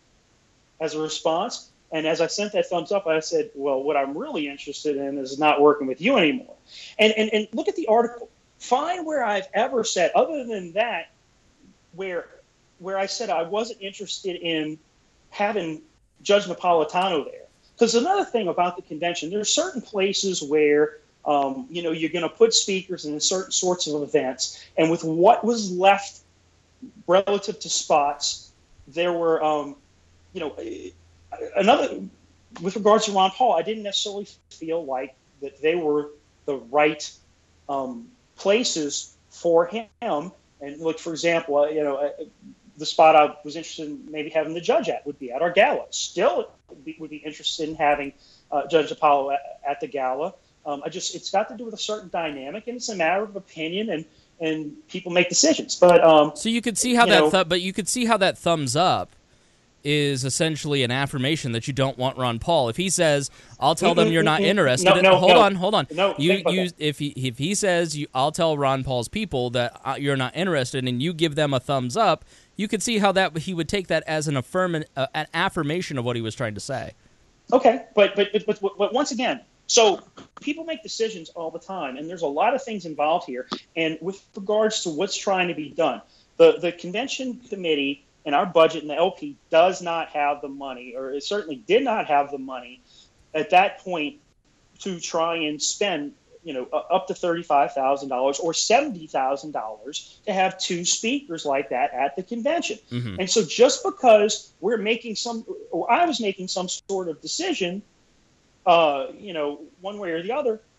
as a response. And as I sent that thumbs up, I said, well, what I'm really interested in is not working with you anymore. And and, and look at the article. Find where I've ever said, other than that, where where I said I wasn't interested in having Judge Napolitano there. Because another thing about the convention, there are certain places where, um, you know, you're going to put speakers in certain sorts of events. And with what was left relative to spots, there were, um, you know, another, with regards to Ron Paul, I didn't necessarily feel like that they were the right um, places for him. And look, for example, uh, you know, uh, the spot I was interested in maybe having the judge at would be at our gala. Still would be, would be interested in having uh, Judge Apollo at, at the gala. Um, I just, it's got to do with a certain dynamic, and it's a matter of opinion, and, and people make decisions. But um, so you could see how you that, know, th- but you could see how that thumbs up is essentially an affirmation that you don't want Ron Paul. If he says, "I'll tell them you're not interested," no, no, hold no. on, hold on. No, you, think about you, that. if he, if he says, you, "I'll tell Ron Paul's people that uh, you're not interested," and you give them a thumbs up, you could see how that he would take that as an affirm, uh, an affirmation of what he was trying to say. Okay, but but, but but but once again, so people make decisions all the time, and there's a lot of things involved here. And with regards to what's trying to be done, the the convention committee and our budget and the L P does not have the money, or it certainly did not have the money at that point to try and spend, you know, up to thirty-five thousand dollars or seventy thousand dollars to have two speakers like that at the convention. Mm-hmm. And so just because we're making some, or I was making some sort of decision, uh, you know, one way or the other,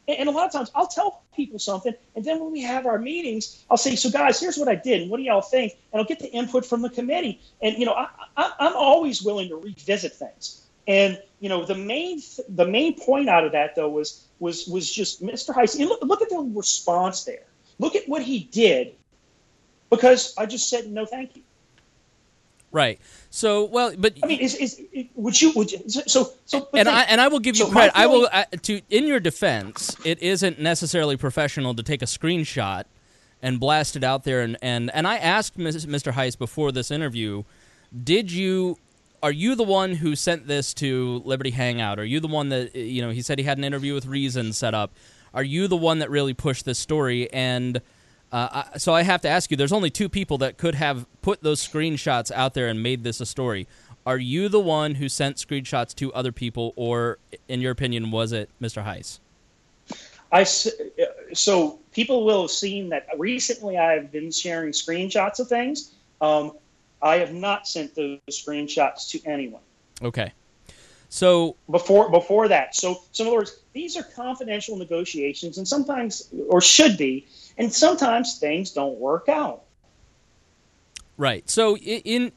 And, and a lot of times I'll tell people something, and then when we have our meetings, I'll say, so guys, here's what I did, and what do y'all think? And I'll get the input from the committee. And, you know, I, I, I'm always willing to revisit things. And, you know, the main th- the main point out of that, though, was was was just Mister Heise. Look, look at the response there. Look at what he did, because I just said no, thank you. Right. So, well, but I mean, is is would you would you, so so? And then, I and I will give you so credit. I feeling, will uh, to in your defense. It isn't necessarily professional to take a screenshot and blast it out there. And and, and I asked Mister Heise before this interview, did you? Are you the one who sent this to Liberty Hangout? Are you the one that, you know, he said he had an interview with Reason set up. Are you the one that really pushed this story? And uh, I, so I have to ask you, there's only two people that could have put those screenshots out there and made this a story. Are you the one who sent screenshots to other people, or, in your opinion, was it Mister Heise? I, so people will have seen that recently I've been sharing screenshots of things. Um, I have not sent those screenshots to anyone. Okay. So before before that, so, so in other words, these are confidential negotiations, and sometimes, or should be, and sometimes things don't work out. Right. So in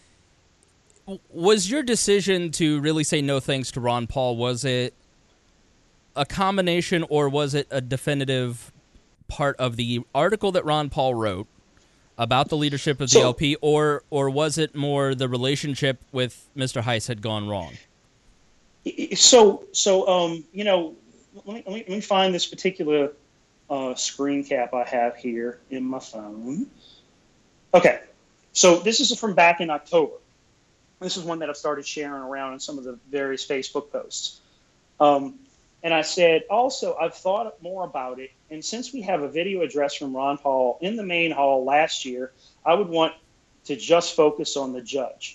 was your decision to really say no thanks to Ron Paul, was it a combination, or was it a definitive part of the article that Ron Paul wrote about the leadership of the so, L P, or or was it more the relationship with Mister Heise had gone wrong? So, so um, you know, let me, let me, let me find this particular uh, screen cap I have here in my phone. Okay, so this is from back in October. This is one that I've started sharing around in some of the various Facebook posts. Um, and I said, also, I've thought more about it, and since we have a video address from Ron Paul in the main hall last year, I would want to just focus on the judge.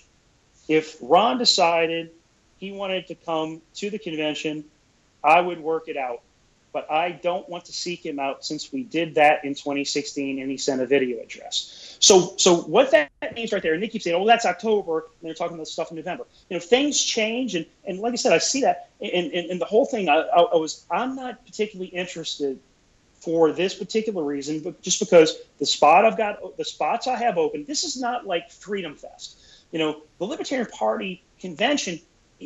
If Ron decided he wanted to come to the convention, I would work it out. But I don't want to seek him out, since we did that in twenty sixteen and he sent a video address. So so what that means right there, and they keep saying, oh, that's October, and they're talking about stuff in November. You know, things change, and, and like I said, I see that. And, and, and the whole thing, I, I, I was, I'm not particularly interested for this particular reason, but just because the spot I've got, the spots I have open, this is not like Freedom Fest. You know, the Libertarian Party convention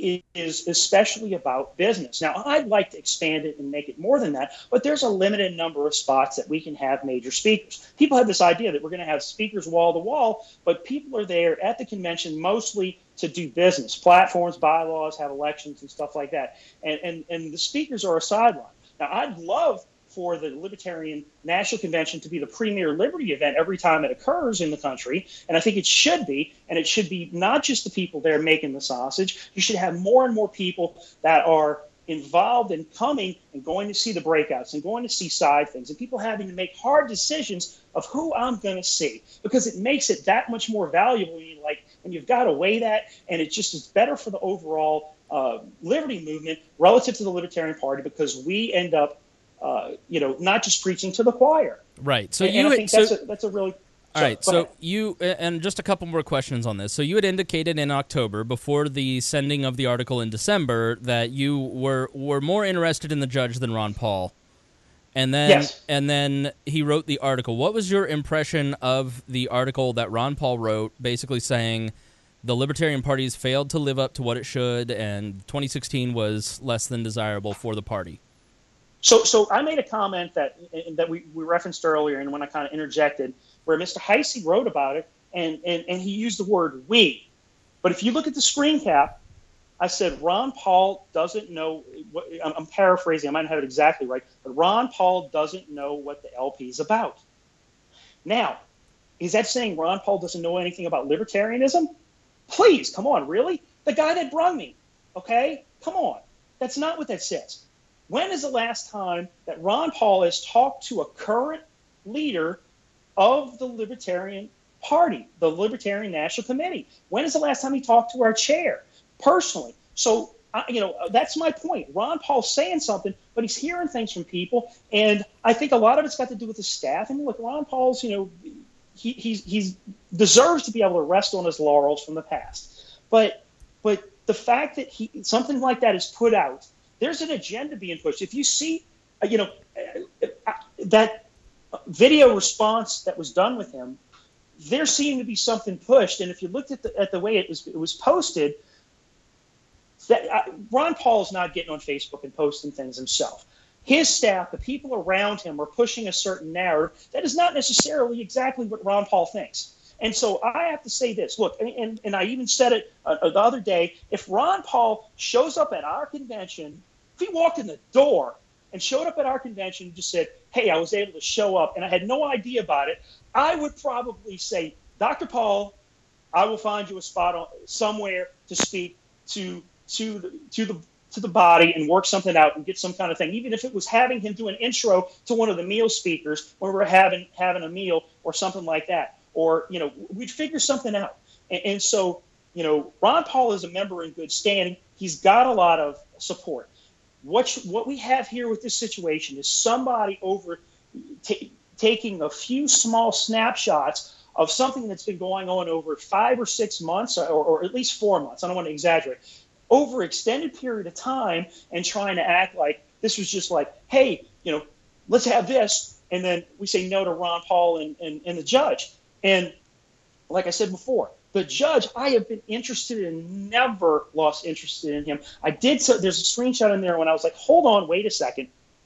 is especially about business. Now, I'd like to expand it and make it more than that, but there's a limited number of spots that we can have major speakers. People have this idea that we're going to have speakers wall to wall, but people are there at the convention mostly to do business, platforms, bylaws, have elections and stuff like that. And, and, and the speakers are a sideline. Now, I'd love for the Libertarian National Convention to be the premier liberty event every time it occurs in the country, and I think it should be, and it should be not just the people there making the sausage. You should have more and more people that are involved in coming and going to see the breakouts and going to see side things, and people having to make hard decisions of who I'm going to see, because it makes it that much more valuable when, you, like, when you've got to weigh that, and it just is better for the overall uh, liberty movement relative to the Libertarian Party, because we end up Uh, you know, not just preaching to the choir. Right. So and, you and I had, think so, that's, a, that's a really... All right. So ahead. you, and just a couple more questions on this. So you had indicated in October, before the sending of the article in December, that you were were more interested in the judge than Ron Paul. And then, yes. and then he wrote the article. What was your impression of the article that Ron Paul wrote, basically saying the Libertarian Party's failed to live up to what it should, and twenty sixteen was less than desirable for the party? So, so I made a comment that that we, we referenced earlier, and when I kind of interjected, where Mister Heise wrote about it, and, and, and he used the word "we." But if you look at the screen cap, I said Ron Paul doesn't know. What, I'm, I'm paraphrasing. I might not have it exactly right, but Ron Paul doesn't know what the L P is about. Now, is that saying Ron Paul doesn't know anything about libertarianism? Please, come on, really? The guy that brung me, okay? Come on. That's not what that says. When is the last time that Ron Paul has talked to a current leader of the Libertarian Party, the Libertarian National Committee? When is the last time he talked to our chair personally? So, uh, you know, that's my point. Ron Paul's saying something, but he's hearing things from people, and I think a lot of it's got to do with the staff. And look, Ron Paul's, you know, he he's, he's deserves to be able to rest on his laurels from the past. But but the fact that he something like that is put out, there's an agenda being pushed. If you see you know, that video response that was done with him, there seemed to be something pushed. And if you looked at the, at the way it was, it was posted, that uh, Ron Paul is not getting on Facebook and posting things himself. His staff, the people around him, are pushing a certain narrative that is not necessarily exactly what Ron Paul thinks. And so I have to say this. Look, and, and, and I even said it uh, the other day, if Ron Paul shows up at our convention, if he walked in the door and showed up at our convention and just said, hey, I was able to show up and I had no idea about it, I would probably say, Doctor Paul, I will find you a spot on, somewhere to speak to to the, to the to the body and work something out and get some kind of thing. Even if it was having him do an intro to one of the meal speakers when we're having having a meal or something like that. Or, you know, we'd figure something out. And, and so, you know, Ron Paul is a member in good standing. He's got a lot of support. What sh- what we have here with this situation is somebody over t- taking a few small snapshots of something that's been going on over five or six months, or, or at least four months. I don't want to exaggerate. Over extended period of time and trying to act like this was just like, hey, you know, let's have this. And then we say no to Ron Paul and, and, and the judge. And like I said before, the judge, I have been interested in, never lost interest in him. I did. So there's a screenshot in there when I was like, hold on, wait a second.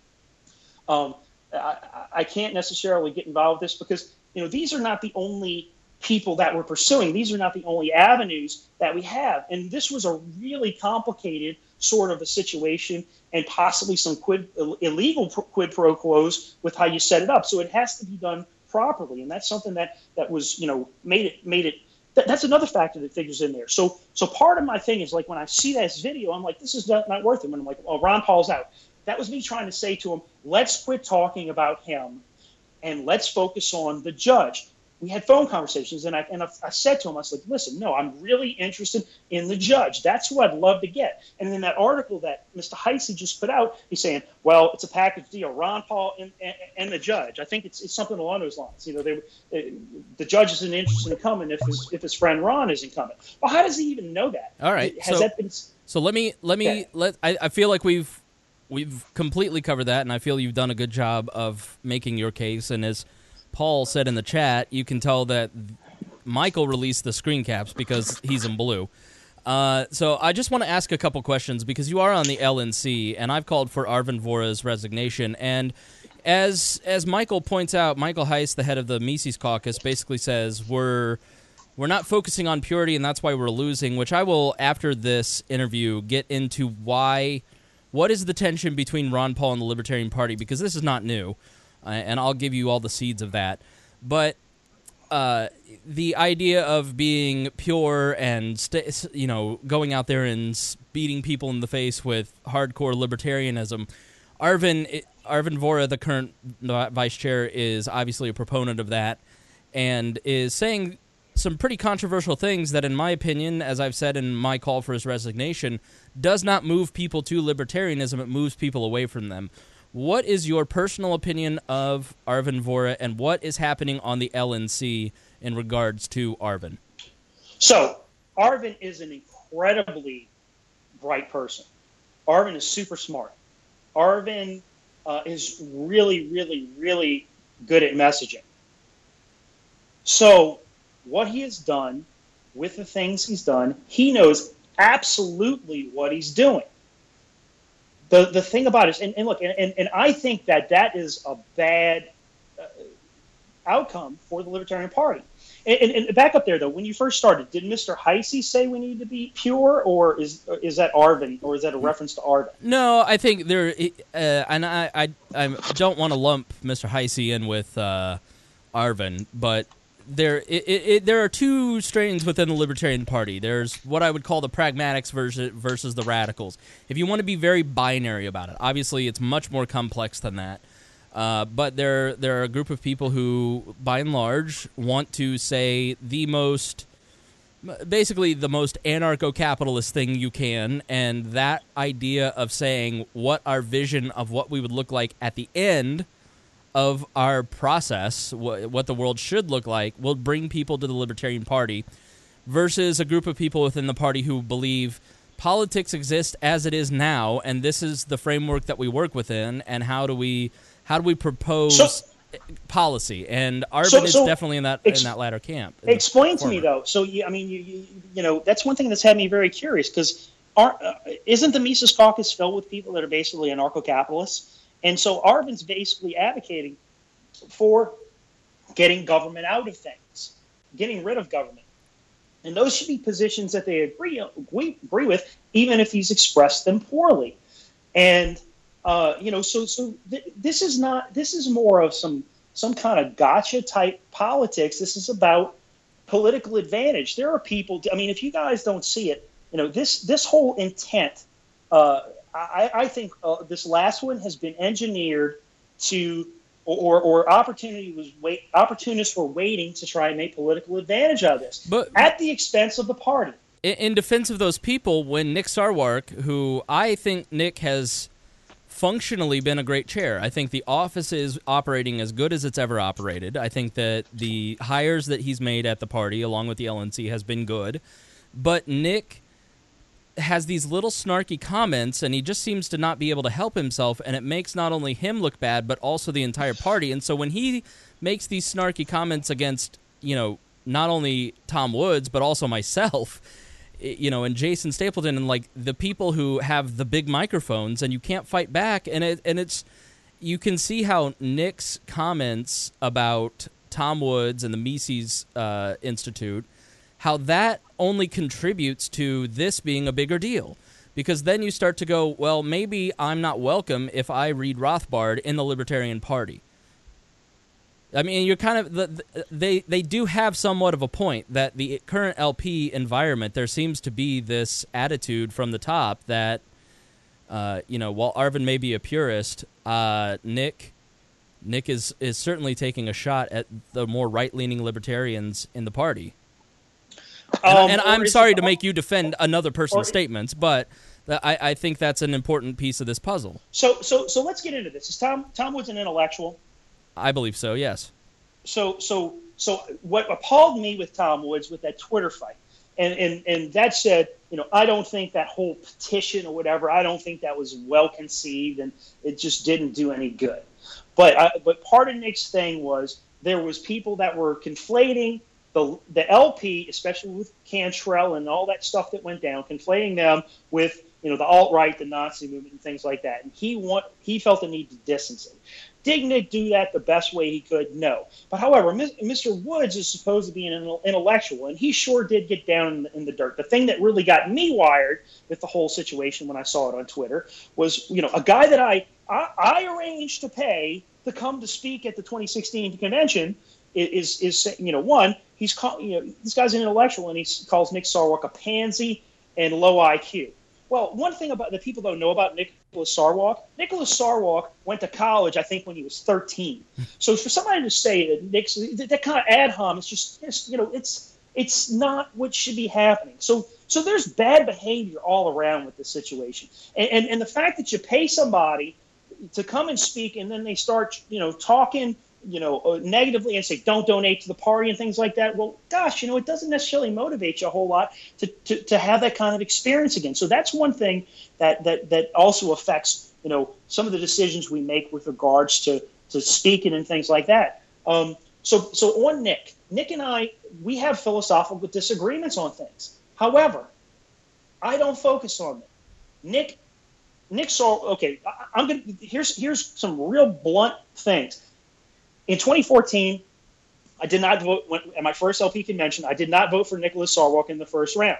Um, I, I can't necessarily get involved with this because, you know, these are not the only people that we're pursuing. These are not the only avenues that we have. And this was a really complicated sort of a situation and possibly some quid, illegal quid pro quos with how you set it up. So it has to be done properly. And that's something that, that was, you know, made it, made it, that, that's another factor that figures in there. So, so part of my thing is like, when I see this video, I'm like, this is not, not worth it. When I'm like, oh, Ron Paul's out. That was me trying to say to him, let's quit talking about him and let's focus on the judge. We had phone conversations, and I and I, I said to him, I was like, listen, no, I'm really interested in the judge. That's who I'd love to get. And in that article that Mister Heisey just put out, he's saying, well, it's a package deal, Ron Paul and, and, and the judge. I think it's it's something along those lines. You know, they, they, the judge isn't interested in coming if his if his friend Ron isn't coming. Well, how does he even know that? All right, has so, that been? So let me let me Okay. let. I, I feel like we've we've completely covered that, and I feel you've done a good job of making your case. And as Paul said in the chat, you can tell that Michael released the screen caps because he's in blue. Uh, so I just want to ask a couple questions because you are on the L N C, and I've called for Arvin Vohra's resignation. And as as Michael points out, Michael Heiss, the head of the Mises Caucus, basically says we're we're not focusing on purity, and that's why we're losing. Which I will, after this interview, get into why. What is the tension between Ron Paul and the Libertarian Party? Because this is not new. Uh, and I'll give you all the seeds of that. But uh, the idea of being pure and st- you know going out there and beating people in the face with hardcore libertarianism, Arvin Arvin Vohra, the current vice chair, is obviously a proponent of that and is saying some pretty controversial things that, in my opinion, as I've said in my call for his resignation, does not move people to libertarianism. It moves people away from them. What is your personal opinion of Arvin Vohra, and what is happening on the L N C in regards to Arvin? So, Arvin is an incredibly bright person. Arvin is super smart. Arvin uh, is really, really, really good at messaging. So, what he has done with the things he's done, he knows absolutely what he's doing. The the thing about it is, and, and look, and, and I think that that is a bad uh, outcome for the Libertarian Party. And, and, and back up there, though, when you first started, did Mister Heisey say we need to be pure, or is is that Arvin, or is that a reference to Arvin? No, I think there, uh, and I, I I don't want to lump Mister Heisey in with uh, Arvin, but there it, it, there are two strains within the Libertarian Party. There's what I would call the pragmatics versus versus the radicals. If you want to be very binary about it, obviously it's much more complex than that. Uh, but there there are a group of people who, by and large, want to say the most, basically the most anarcho-capitalist thing you can, and that idea of saying what our vision of what we would look like at the end of our process, wh- what the world should look like, will bring people to the Libertarian Party, versus a group of people within the party who believe politics exists as it is now, and this is the framework that we work within, and how do we how do we propose So- policy? And Arvin So- is so definitely in that ex- in that latter camp. in the Explain to me former. though. So you, I mean, you, you, you know, that's one thing that's had me very curious because uh, isn't the Mises Caucus filled with people that are basically anarcho-capitalists? And so Arvin's basically advocating for getting government out of things, getting rid of government, and those should be positions that they agree agree, agree with, even if he's expressed them poorly. And uh, you know, so so th- this is not this is more of some. some kind of gotcha type politics. This is about political advantage. There are people, I mean, if you guys don't see it, you know, this, this whole intent, uh, I, I think uh, this last one has been engineered to, or, or opportunity was wait, opportunists were waiting to try and make political advantage out of this, But- at the expense of the party. In, in defense of those people, when Nick Sarwark, who I think Nick has functionally been a great chair. I think the office is operating as good as it's ever operated. I think that the hires that he's made at the party, along with the L N C, has been good. But Nick has these little snarky comments, and he just seems to not be able to help himself, and it makes not only him look bad, but also the entire party. And so when he makes these snarky comments against, you know, not only Tom Woods, but also myself, you know, and Jason Stapleton, and like the people who have the big microphones, and you can't fight back, and it and it's you can see how Nick's comments about Tom Woods and the Mises uh, Institute, how that only contributes to this being a bigger deal, because then you start to go, well, maybe I'm not welcome if I read Rothbard in the Libertarian Party. I mean, you're kind of the, they they do have somewhat of a point that the current L P environment, there seems to be this attitude from the top that, uh, you know, while Arvin may be a purist, uh, Nick Nick is is certainly taking a shot at the more right leaning libertarians in the party. And, Um, and or I'm is sorry it- to make you defend another person's or- statements, but th- I, I think that's an important piece of this puzzle. So, so, so let's get into this. Is Tom Tom Woods an intellectual? I believe so. Yes. So, so, so, what appalled me with Tom Woods with that Twitter fight, and and and that said, you know, I don't think that whole petition or whatever, I don't think that was well conceived, and it just didn't do any good. But I, but part of Nick's thing was there was people that were conflating the the L P, especially with Cantrell and all that stuff that went down, conflating them with, you know, the alt-right, the Nazi movement, and things like that. And he want he felt the need to distance it. Did Nick do that the best way he could? No. But however, Mister Woods is supposed to be an intellectual, and he sure did get down in the, in the dirt. The thing that really got me wired with the whole situation when I saw it on Twitter was, you know, a guy that I I, I arranged to pay to come to speak at the twenty sixteen convention is is, is you know, one, he's call, you know, this guy's an intellectual, and he calls Nick Sarwark a pansy and low I Q. Well, one thing about the people don't know about Nicholas Sarwark, Nicholas Sarwark went to college, I think, when he was thirteen. So for somebody to say that Nick's that, that kind of ad hom, it's just, it's, you know, it's it's not what should be happening. So so there's bad behavior all around with this situation, and and, and the fact that you pay somebody to come and speak, and then they start, you know, talking, you know, negatively and say, don't donate to the party and things like that. Well, gosh, you know, it doesn't necessarily motivate you a whole lot to, to, to have that kind of experience again. So that's one thing that, that, that also affects, you know, some of the decisions we make with regards to, to speaking and things like that. Um, so, so on Nick, Nick and I, we have philosophical disagreements on things. However, I don't focus on them. Nick, Nick saw, okay, I, I'm going to, here's, here's some real blunt things. In twenty fourteen, I did not vote when, at my first L P convention. I did not vote for Nicholas Sarwark in the first round.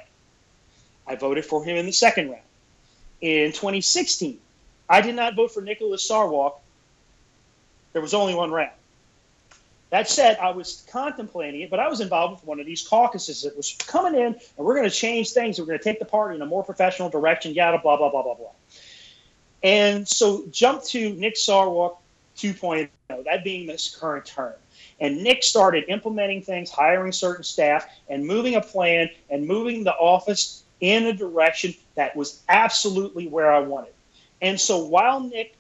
I voted for him in the second round. In twenty sixteen, I did not vote for Nicholas Sarwark. There was only one round. That said, I was contemplating it, but I was involved with one of these caucuses that was coming in, and we're going to change things. We're going to take the party in a more professional direction, yada, blah, blah, blah, blah, blah. And so jump to Nick Sarwark two point oh, that being this current term. And Nick started implementing things, hiring certain staff, and moving a plan and moving the office in a direction that was absolutely where I wanted. And so while Nick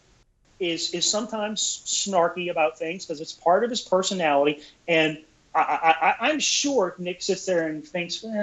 is is sometimes snarky about things because it's part of his personality, and I, I, I, I'm sure Nick sits there and thinks, eh,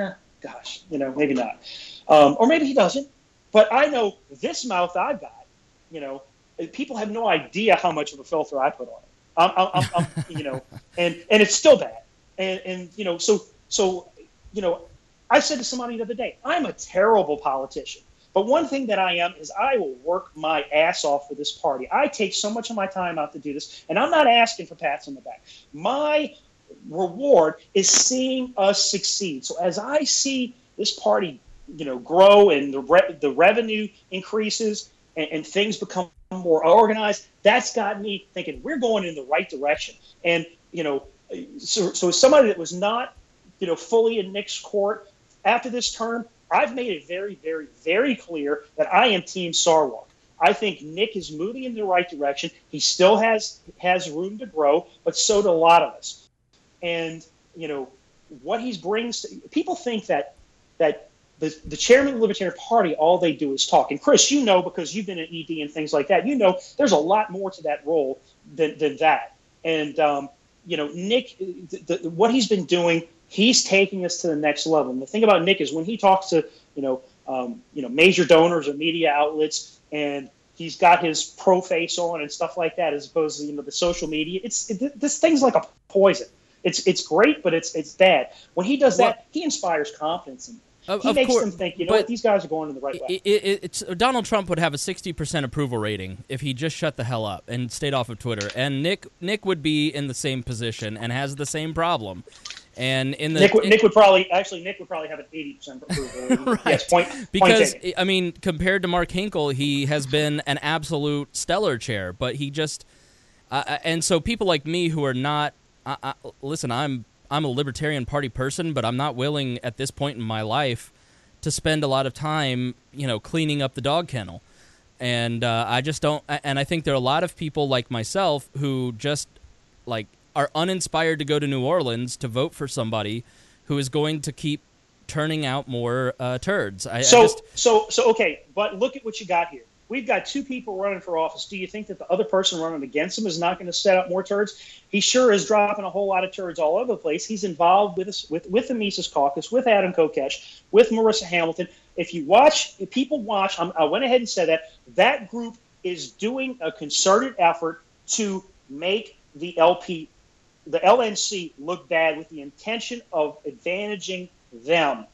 gosh, you know, maybe not. Um, or maybe he doesn't. But I know this mouth I've got, you know, people have no idea how much of a filter I put on it. I'm, I'm, I'm you know, and, and it's still bad. And, and, you know, so, so, you know, I said to somebody the other day, I'm a terrible politician. But one thing that I am is I will work my ass off for this party. I take so much of my time out to do this, and I'm not asking for pats on the back. My reward is seeing us succeed. So as I see this party, you know, grow and the re- the revenue increases and, and things become more organized, that's got me thinking we're going in the right direction. And, you know, so, so somebody that was not, you know, fully in Nick's court after this term, I've made it very, very, very clear that I am Team Sarwark. I think Nick is moving in the right direction. He still has has room to grow, but so do a lot of us. And, you know, what he brings to, people think that that the, the chairman of the Libertarian Party, all they do is talk. And Chris, you know, because you've been at E D and things like that, you know there's a lot more to that role than, than that. And, um, you know, Nick, the, the, what he's been doing, he's taking us to the next level. And the thing about Nick is when he talks to, you know, um, you know, major donors or media outlets, and he's got his pro face on and stuff like that, as opposed to, you know, the social media. It's it, this thing's like a poison. It's it's great, but it's it's bad. When he does that, well, he inspires confidence in them. Of, he of makes course, them think, you know what, these guys are going in the right way. It, it, it's Donald Trump would have a sixty percent approval rating if he just shut the hell up and stayed off of Twitter. And Nick Nick would be in the same position and has the same problem. And in the Nick, would, it, Nick would probably actually Nick would probably have an eighty percent approval. Right. Yes, point, because point I mean, compared to Mark Hinkle, he has been an absolute stellar chair. But he just uh, and so people like me who are not I, I, listen, I'm I'm a Libertarian Party person, but I'm not willing at this point in my life to spend a lot of time, you know, cleaning up the dog kennel. And uh, I just don't. And I think there are a lot of people like myself who just like. are uninspired to go to New Orleans to vote for somebody who is going to keep turning out more uh, turds. I, so, I just... so, so, okay, but look at what you got here. We've got two people running for office. Do you think that the other person running against him is not going to set up more turds? He sure is dropping a whole lot of turds all over the place. He's involved with us, with, with the Mises Caucus, with Adam Kokesh, with Marissa Hamilton. If you watch, if people watch, I'm, I went ahead and said that, that group is doing a concerted effort to make the L P the L N C look bad with the intention of advantaging them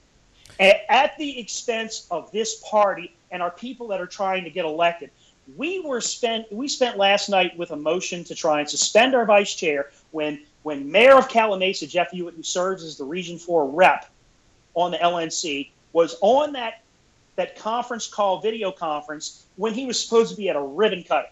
at, at the expense of this party and our people that are trying to get elected. We were spent we spent last night with a motion to try and suspend our vice chair when when Mayor of Calimesa, Jeff Hewitt, who serves as the Region four rep on the L N C, was on that that conference call, video conference, when he was supposed to be at a ribbon cutting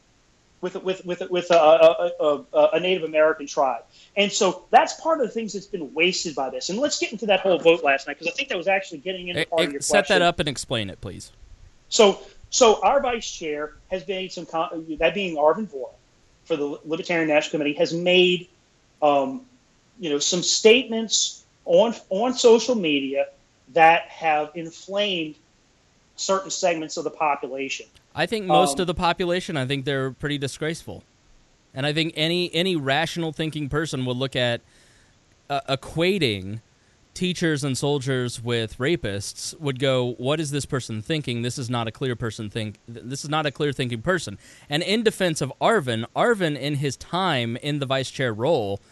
with with with with a, a, a, a Native American tribe. And so that's part of the things that's been wasted by this. And let's get into that whole vote last night, because I think that was actually getting into part it, of your set question. that up and explain it, please. So so our vice chair has made some, that being Arvin Vohra for the Libertarian National Committee, has made um, you know, some statements on on social media that have inflamed certain segments of the population. I think most um, of the population, I think they're pretty disgraceful. And I think any any rational thinking person would look at uh, equating teachers and soldiers with rapists, would go, what is this person thinking? This is not a clear person think. This is not a clear thinking person. And in defense of Arvin, Arvin in his time in the vice chair role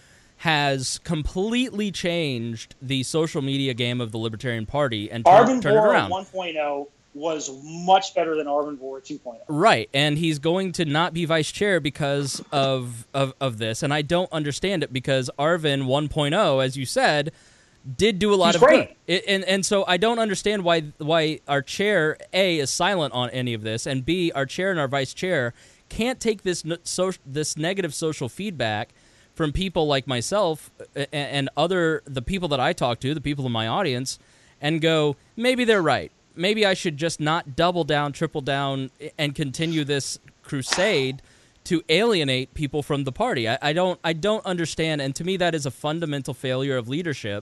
has completely changed the social media game of the Libertarian Party and turn, Arvin turn it Vohra around. one point oh was much better than Arvin Vohra two point oh. Right, and he's going to not be vice chair because of, of, of this, and I don't understand it, because Arvin one point oh, as you said, did do a lot He's of great. good. It, and, and so I don't understand why why our chair, A, is silent on any of this, and B, our chair and our vice chair can't take this so, this negative social feedback from people like myself and, and other the people that I talk to, the people in my audience, and go, maybe they're right. Maybe I should just not double down, triple down, and continue this crusade to alienate people from the party. I, I don't I don't understand, and to me that is a fundamental failure of leadership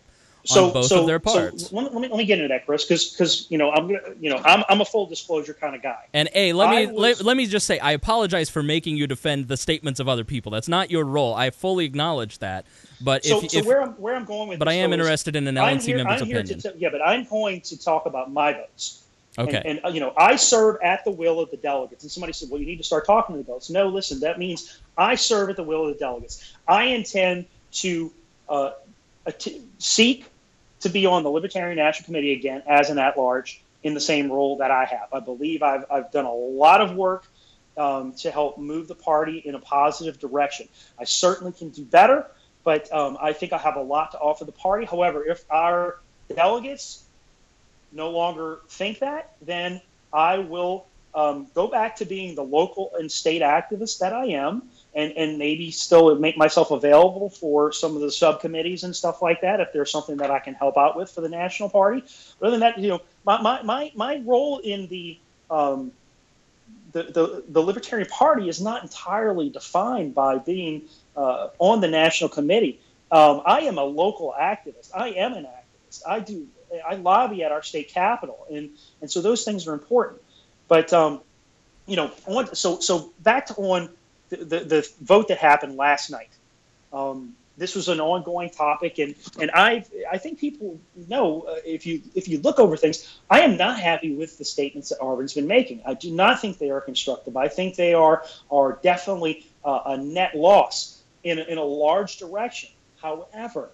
so, on both so, of their parts. So let, me, let me get into that, Chris, because because you know I'm gonna you know I'm I'm a full disclosure kind of guy. And A, let me was, let, let me just say I apologize for making you defend the statements of other people. That's not your role. I fully acknowledge that. But so, if, so if where I'm where I'm going with but this I am though, interested in an I'm L N C here, member's I'm here opinion. To t- yeah, but I'm going to talk about my votes. Okay. And, and uh, you know, I serve at the will of the delegates. And somebody said, well, you need to start talking to the delegates. No, listen, that means I serve at the will of the delegates. I intend to uh, att- seek to be on the Libertarian National Committee again as an at-large in the same role that I have. I believe I've, I've done a lot of work um, to help move the party in a positive direction. I certainly can do better, but um, I think I have a lot to offer the party. However, if our delegates no longer think that, then I will um, go back to being the local and state activist that I am, and, and maybe still make myself available for some of the subcommittees and stuff like that if there's something that I can help out with for the national party. But other than that, you know, my my, my, my role in the, um, the the the Libertarian Party is not entirely defined by being uh, on the national committee. Um, I am a local activist. I am an activist. I do. I lobby at our state capitol, and, and so those things are important. But um, you know, on, so so back to on the, the, the vote that happened last night. Um, this was an ongoing topic, and and I I think people know uh, if you if you look over things, I am not happy with the statements that Arvin's been making. I do not think they are constructive. I think they are are definitely uh, a net loss in a, in a large direction. However,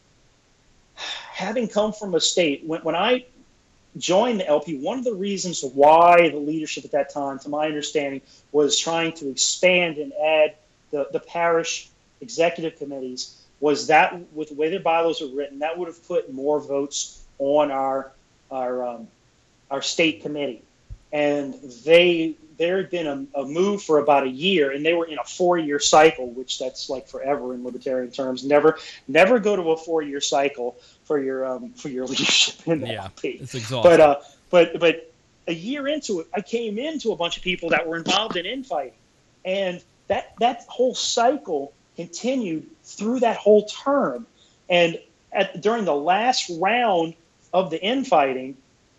having come from a state, when, when I joined the L P, one of the reasons why the leadership at that time, to my understanding, was trying to expand and add the, the parish executive committees was that with the way their bylaws are written, that would have put more votes on our our um, our state committee. And they there had been a, a move for about a year, and they were in a four-year cycle, which that's like forever in libertarian terms. Never, never go to a four-year cycle for your um, for your leadership in the yeah, L P. It's exhausting. But uh, but but a year into it, I came into a bunch of people that were involved in infighting, and that that whole cycle continued through that whole term. And at during the last round of the infighting,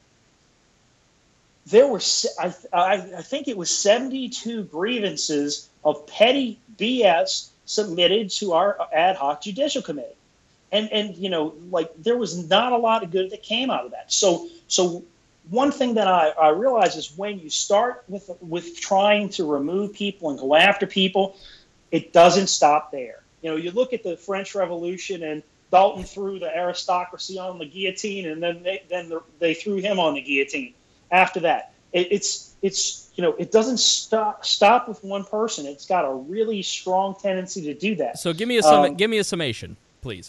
there were, I, I, I think it was seventy-two grievances of petty B S submitted to our ad hoc judicial committee. And, and you know, like, there was not a lot of good that came out of that. So, so one thing that I, I realize is when you start with, with trying to remove people and go after people, it doesn't stop there. You know, you look at the French Revolution, and Dalton threw the aristocracy on the guillotine, and then they, then the, they threw him on the guillotine. After that, it, it's it's you know it doesn't stop stop with one person. It's got a really strong tendency to do that. So give me a sum- um, give me a summation, please.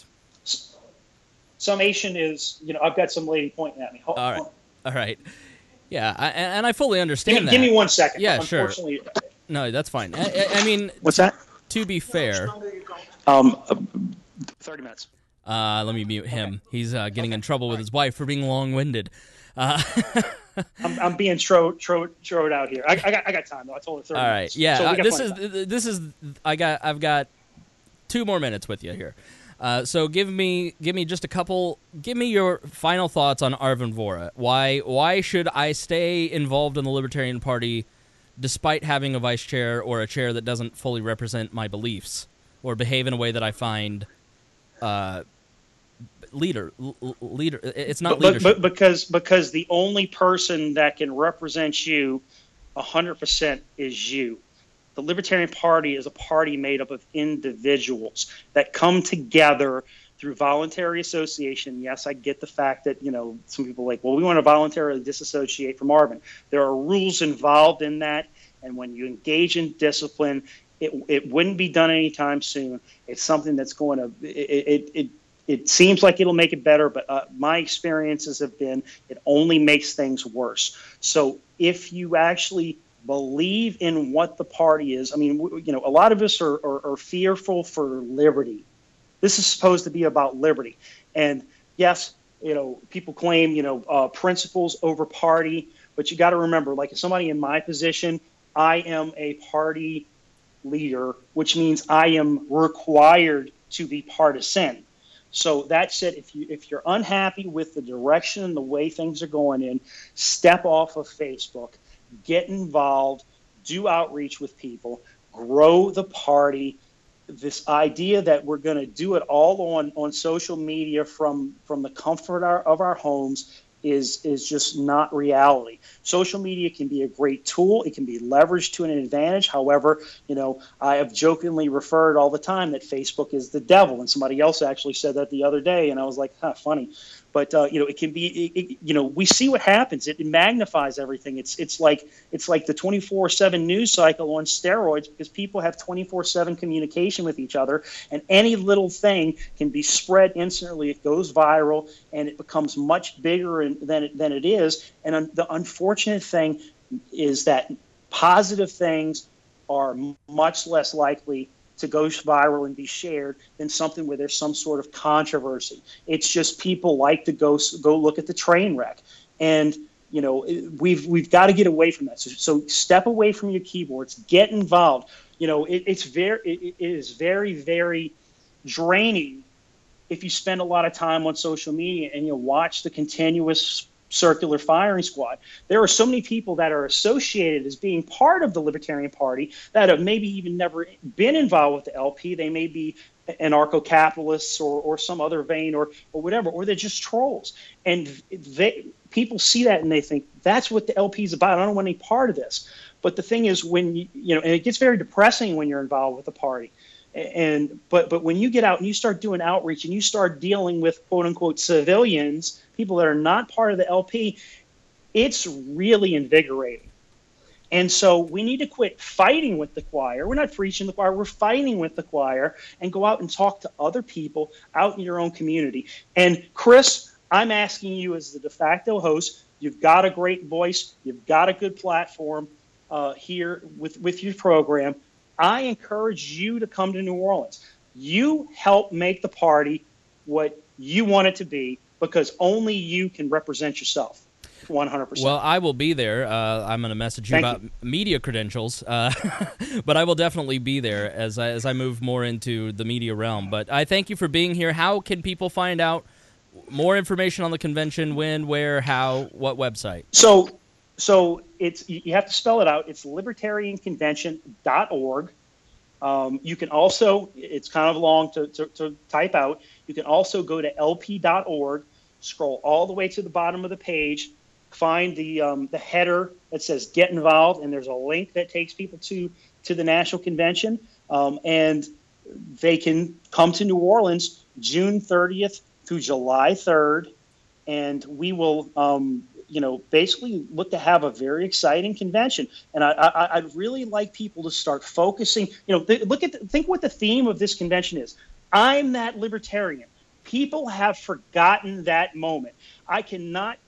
Summation is you know I've got some lady pointing at me. Hold, All right, hold. all right, yeah, I, and I fully understand Give me, that. give me one second. Yeah, sure. Unfortunately, No, that's fine. I, I, I mean, what's that? To be fair, um, uh, thirty minutes. Uh, let me mute him. He's uh, getting in trouble with his wife for being long-winded. Uh, I'm, I'm being trod tro, tro, out here. I, I got I got time though. I told her thirty. All right, minutes. yeah. So uh, this is this is I got I've got two more minutes with you here. Uh, so give me give me just a couple. Give me your final thoughts on Arvin Vohra. Why why should I stay involved in the Libertarian Party, despite having a vice chair or a chair that doesn't fully represent my beliefs or behave in a way that I find uh, leader l- leader? It's not but, leadership. But, but because because the only person that can represent you one hundred percent is you. The Libertarian Party is a party made up of individuals that come together through voluntary association. Yes, I get the fact that, you know, some people are like, well, we want to voluntarily disassociate from Arvin. There are rules involved in that, and when you engage in discipline, it it wouldn't be done anytime soon. It's something that's going to it it it, it seems like it'll make it better, but uh, my experiences have been it only makes things worse. So if you actually believe in what the party is. I mean, you know, a lot of us are, are, are fearful for liberty. This is supposed to be about liberty. And yes, you know, people claim, you know, uh, principles over party, but you got to remember, like somebody in my position, I am a party leader, which means I am required to be partisan. So that said, if you if you're unhappy with the direction and the way things are going in, step off of Facebook, get involved, do outreach with people, grow the party. This idea that we're going to do it all on, on social media from from the comfort of our, of our homes is is just not reality. Social media can be a great tool. It can be leveraged to an advantage. However, you know, I have jokingly referred all the time that Facebook is the devil, and somebody else actually said that the other day, and I was like, huh, funny. But uh, you know, it can be, it, it, you know, we see what happens. It, it magnifies everything. It's it's like it's like the twenty-four seven news cycle on steroids, because people have twenty-four seven communication with each other, and any little thing can be spread instantly. It goes viral, and it becomes much bigger in, than it, than it is. And un, the unfortunate thing is that positive things are much less likely to go viral and be shared than something where there's some sort of controversy. It's just people like to go go look at the train wreck, and you know we've we've got to get away from that. So, so step away from your keyboards, get involved. You know it, it's very it, it is very very draining if you spend a lot of time on social media and you watch the continuous circular firing squad. There are so many people that are associated as being part of the Libertarian Party that have maybe even never been involved with the L P. They may be anarcho-capitalists or, or some other vein or, or whatever, or they're just trolls. And they, people see that and they think, that's what the L P is about. I don't want any part of this. But the thing is, when you, you know, and it gets very depressing when you're involved with the party. And but but when you get out and you start doing outreach and you start dealing with quote unquote civilians, people that are not part of the L P, it's really invigorating. And so we need to quit fighting with the choir. We're not preaching the choir. We're fighting with the choir, and go out and talk to other people out in your own community. And Chris, I'm asking you as the de facto host, you've got a great voice. You've got a good platform uh, here with, with your program. I encourage you to come to New Orleans. You help make the party what you want it to be, because only you can represent yourself one hundred percent. Well, I will be there. Uh, I'm going to message you Thank about you. media credentials, uh, but I will definitely be there as I, as I move more into the media realm. But I thank you for being here. How can people find out more information on the convention? When, where, how, what website? So So it's you have to spell it out. It's libertarian convention dot org. Um, you can also, it's kind of long to, to, to type out. You can also go to L P dot org, scroll all the way to the bottom of the page, find the um, the header that says Get Involved, and there's a link that takes people to to the national convention, um, and they can come to New Orleans June thirtieth through July third, and we will. Um, you know, basically look to have a very exciting convention. And I, I, I'd really like people to start focusing, you know, th- look at, the, think what the theme of this convention is. I'm that libertarian. People have forgotten that moment. I cannot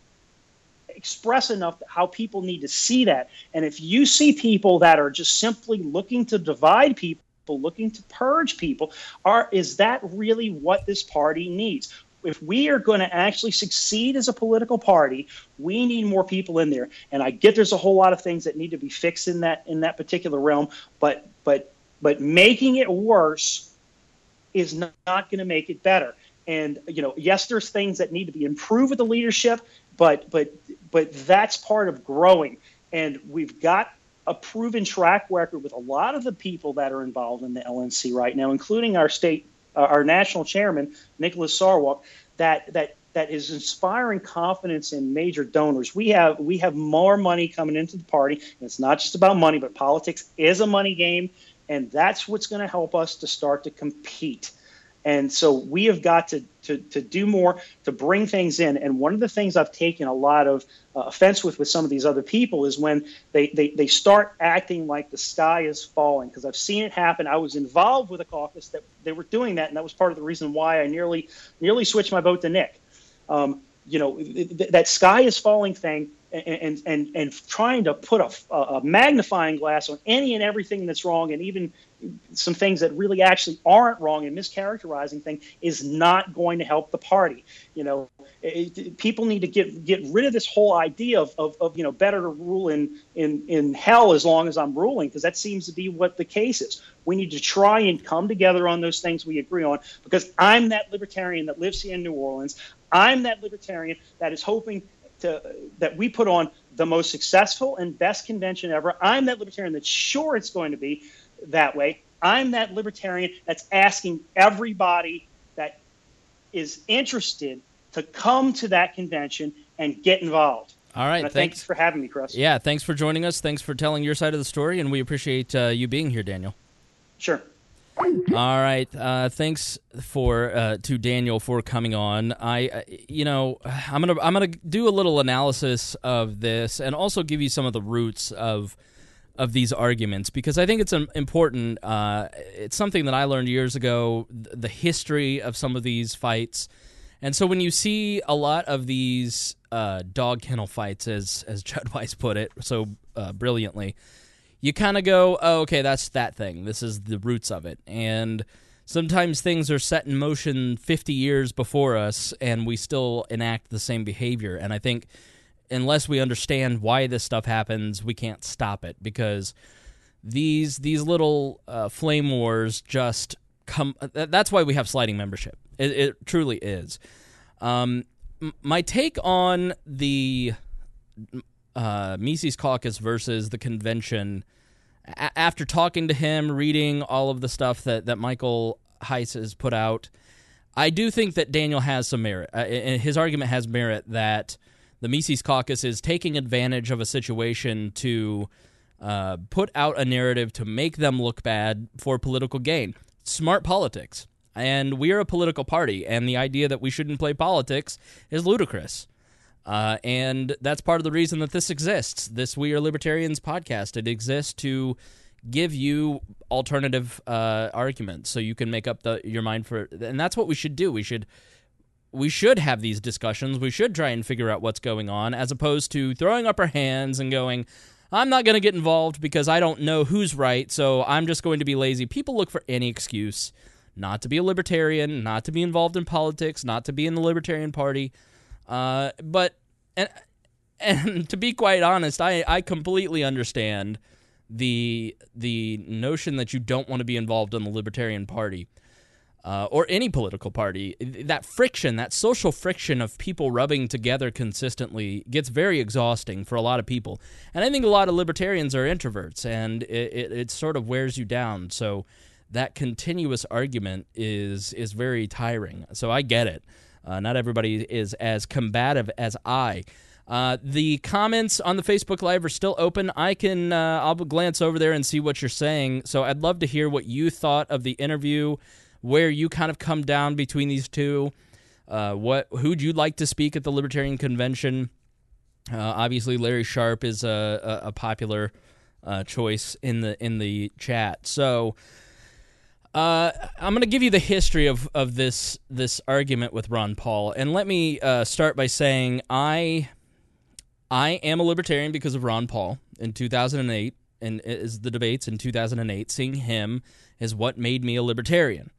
express enough how people need to see that. And if you see people that are just simply looking to divide people, looking to purge people, are, is that really what this party needs? If we are going to actually succeed as a political party, we need more people in there. And I get there's a whole lot of things that need to be fixed in that in that particular realm, but but but making it worse is not, not going to make it better. And you know, yes, there's things that need to be improved with the leadership, but but but that's part of growing. And we've got a proven track record with a lot of the people that are involved in the L N C right now, including our state. Uh, our national chairman, Nicholas Sarwark, that that that is inspiring confidence in major donors. We have we have more money coming into the party, and it's not just about money, but politics is a money game, and that's what's going to help us to start to compete. And so we have got to, to to do more to bring things in. And one of the things I've taken a lot of uh, offense with with some of these other people is when they, they, they start acting like the sky is falling, because I've seen it happen. I was involved with a caucus that they were doing that, and that was part of the reason why I nearly nearly switched my vote to Nick. Um, you know, th- th- that sky is falling thing, and and and trying to put a, a magnifying glass on any and everything that's wrong, and even some things that really actually aren't wrong, and mischaracterizing things is not going to help the party. You know, it, it, people need to get get rid of this whole idea of, of, of you know, better to rule in, in, in hell as long as I'm ruling, because that seems to be what the case is. We need to try and come together on those things we agree on, because I'm that libertarian that lives here in New Orleans. I'm that libertarian that is hoping to, that we put on the most successful and best convention ever. I'm that libertarian that's sure it's going to be that way. I'm that libertarian that's asking everybody that is interested to come to that convention and get involved. All right. And Thanks thanks for having me, Chris. Yeah, thanks for joining us. Thanks for telling your side of the story, and we appreciate uh, you being here, Daniel. Sure. All right. Uh, thanks for uh, to Daniel for coming on. I, you know, I'm gonna I'm gonna do a little analysis of this, and also give you some of the roots of of these arguments, because I think it's um, important. Uh, it's something that I learned years ago, th- the history of some of these fights. And so when you see a lot of these uh, dog kennel fights, as as Judd Weiss put it so uh, brilliantly, you kind of go, oh, okay, that's that thing. This is the roots of it. And sometimes things are set in motion fifty years before us, and we still enact the same behavior. And I think unless we understand why this stuff happens, we can't stop it, because these these little uh, flame wars just come. That's why we have sliding membership. It, it truly is. Um, m- my take on the uh, Mises Caucus versus the convention, a- after talking to him, reading all of the stuff that, that Michael Heiss has put out, I do think that Daniel has some merit. Uh, his argument has merit that the Mises Caucus is taking advantage of a situation to uh, put out a narrative to make them look bad for political gain. Smart politics. And we are a political party, and the idea that we shouldn't play politics is ludicrous. Uh, and that's part of the reason that this exists, this We Are Libertarians podcast. It exists to give you alternative uh, arguments so you can make up the, your mind for it. And that's what we should do. We should we should have these discussions. We should try and figure out what's going on, as opposed to throwing up our hands and going, I'm not going to get involved because I don't know who's right, so I'm just going to be lazy. People look for any excuse not to be a libertarian, not to be involved in politics, not to be in the Libertarian Party. Uh, but, and, and to be quite honest, I, I completely understand the the notion that you don't want to be involved in the Libertarian Party uh, or any political party. That friction, that social friction of people rubbing together consistently gets very exhausting for a lot of people. And I think a lot of libertarians are introverts, and it, it, it sort of wears you down. So that continuous argument is is very tiring. So I get it. Uh, not everybody is as combative as I. Uh, the comments on the Facebook Live are still open. I can uh, I'll glance over there and see what you're saying. So I'd love to hear what you thought of the interview, where you kind of come down between these two. Uh, what who'd you like to speak at the Libertarian Convention? Uh, obviously, Larry Sharpe is a, a, a popular uh, choice in the in the chat. So. Uh, I'm going to give you the history of, of this this argument with Ron Paul, and let me uh, start by saying I I am a libertarian because of Ron Paul in two thousand eight, and is the debates in two thousand eight. Seeing him is what made me a libertarian.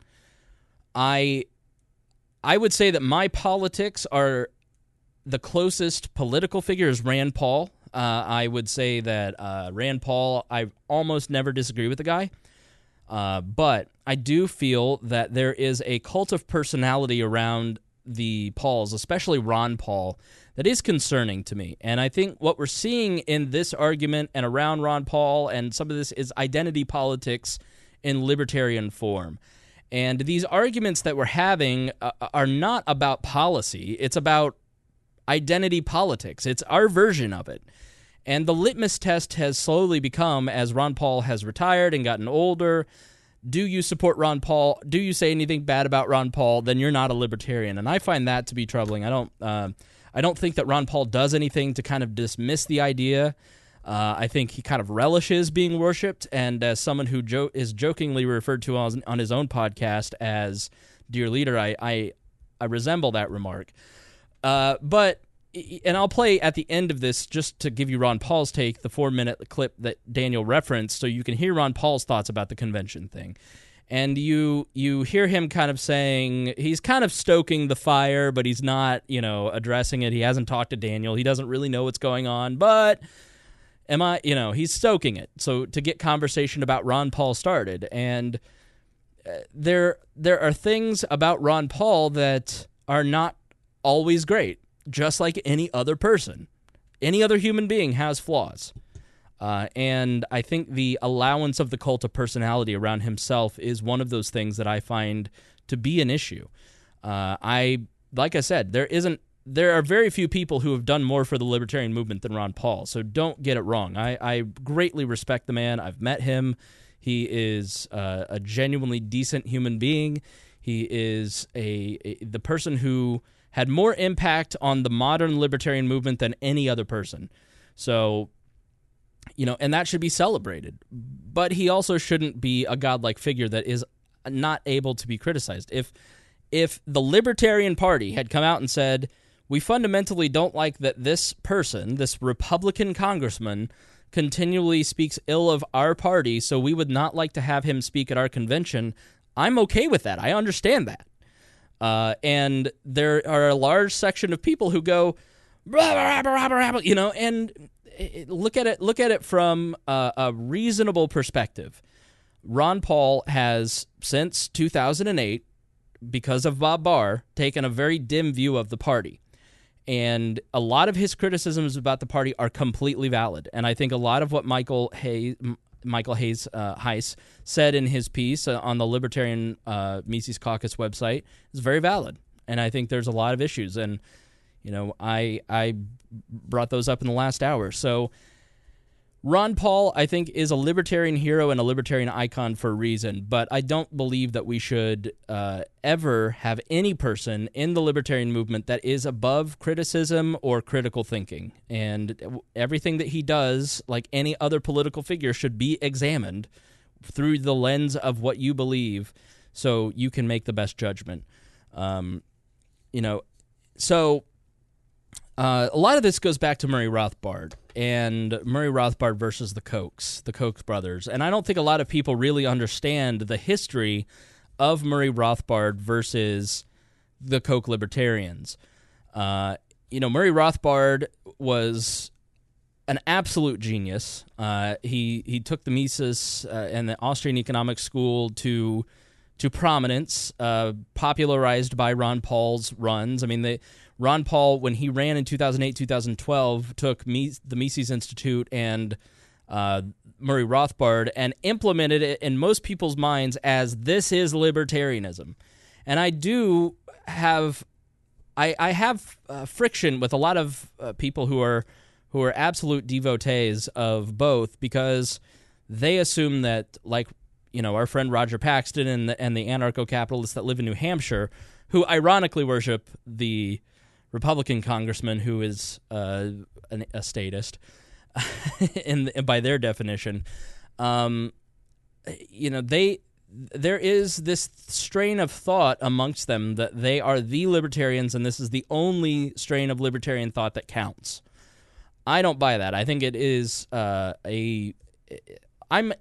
I I would say that my politics are the closest political figure is Rand Paul. Uh, I would say that uh, Rand Paul, I almost never disagree with the guy. Uh, but I do feel that there is a cult of personality around the Pauls, especially Ron Paul, that is concerning to me. And I think what we're seeing in this argument and around Ron Paul and some of this is identity politics in libertarian form. And these arguments that we're having uh, are not about policy. It's about identity politics. It's our version of it. And the litmus test has slowly become, as Ron Paul has retired and gotten older, do you support Ron Paul? Do you say anything bad about Ron Paul? Then you're not a libertarian. And I find that to be troubling. I don't uh, I don't think that Ron Paul does anything to kind of dismiss the idea. Uh, I think he kind of relishes being worshipped. And as someone who jo- is jokingly referred to on, on his own podcast as Dear Leader, I, I, I resemble that remark. Uh, but and I'll play at the end of this just to give you Ron Paul's take, the four-minute clip that Daniel referenced, so you can hear Ron Paul's thoughts about the convention thing. And you you hear him kind of saying, he's kind of stoking the fire, but he's not, you know, addressing it. He hasn't talked to Daniel. He doesn't really know what's going on, but am I, you know, he's stoking it. So to get conversation about Ron Paul started. And uh, there there are things about Ron Paul that are not always great, just like any other person. Any other human being has flaws. Uh, and I think the allowance of the cult of personality around himself is one of those things that I find to be an issue. Uh, I, like I said, there isn't, there are very few people who have done more for the libertarian movement than Ron Paul. So don't get it wrong. I, I greatly respect the man. I've met him. He is uh, a genuinely decent human being. He is a, a the person who had more impact on the modern libertarian movement than any other person. So, you know, and that should be celebrated. But he also shouldn't be a godlike figure that is not able to be criticized. If if the Libertarian Party had come out and said, we fundamentally don't like that this person, this Republican congressman, continually speaks ill of our party, so we would not like to have him speak at our convention, I'm okay with that. I understand that. Uh, and there are a large section of people who go, blah, blah, blah, blah, blah, you know, and look at it. Look at it from a, a reasonable perspective. Ron Paul has, since two thousand eight, because of Bob Barr, taken a very dim view of the party, and a lot of his criticisms about the party are completely valid. And I think a lot of what Michael Hayes, Michael Hayes uh, Heiss said in his piece uh, on the Libertarian uh, Mises Caucus website is very valid. And I think there's a lot of issues, and you know, I I brought those up in the last hour. So Ron Paul, I think, is a libertarian hero and a libertarian icon for a reason, but I don't believe that we should uh, ever have any person in the libertarian movement that is above criticism or critical thinking. And everything that he does, like any other political figure, should be examined through the lens of what you believe so you can make the best judgment. Um, you know, so... Uh, a lot of this goes back to Murray Rothbard and Murray Rothbard versus the Kochs, the Koch brothers. And I don't think a lot of people really understand the history of Murray Rothbard versus the Koch libertarians. Uh, you know, Murray Rothbard was an absolute genius. Uh, he he took the Mises uh, and the Austrian Economics School to to prominence, uh, popularized by Ron Paul's runs. I mean, they... Ron Paul, when he ran in two thousand eight, two thousand twelve, took Mies, the Mises Institute and uh, Murray Rothbard and implemented it in most people's minds as this is libertarianism. And I do have, I, I have uh, friction with a lot of uh, people who are who are absolute devotees of both, because they assume that, like, you know, our friend Roger Paxton and the, and the anarcho-capitalists that live in New Hampshire, who ironically worship the Republican congressman who is uh, an, a statist, in the, by their definition, um, you know, they there is this strain of thought amongst them that they are the libertarians and this is the only strain of libertarian thought that counts. I don't buy that. I think it is uh, a. I'm.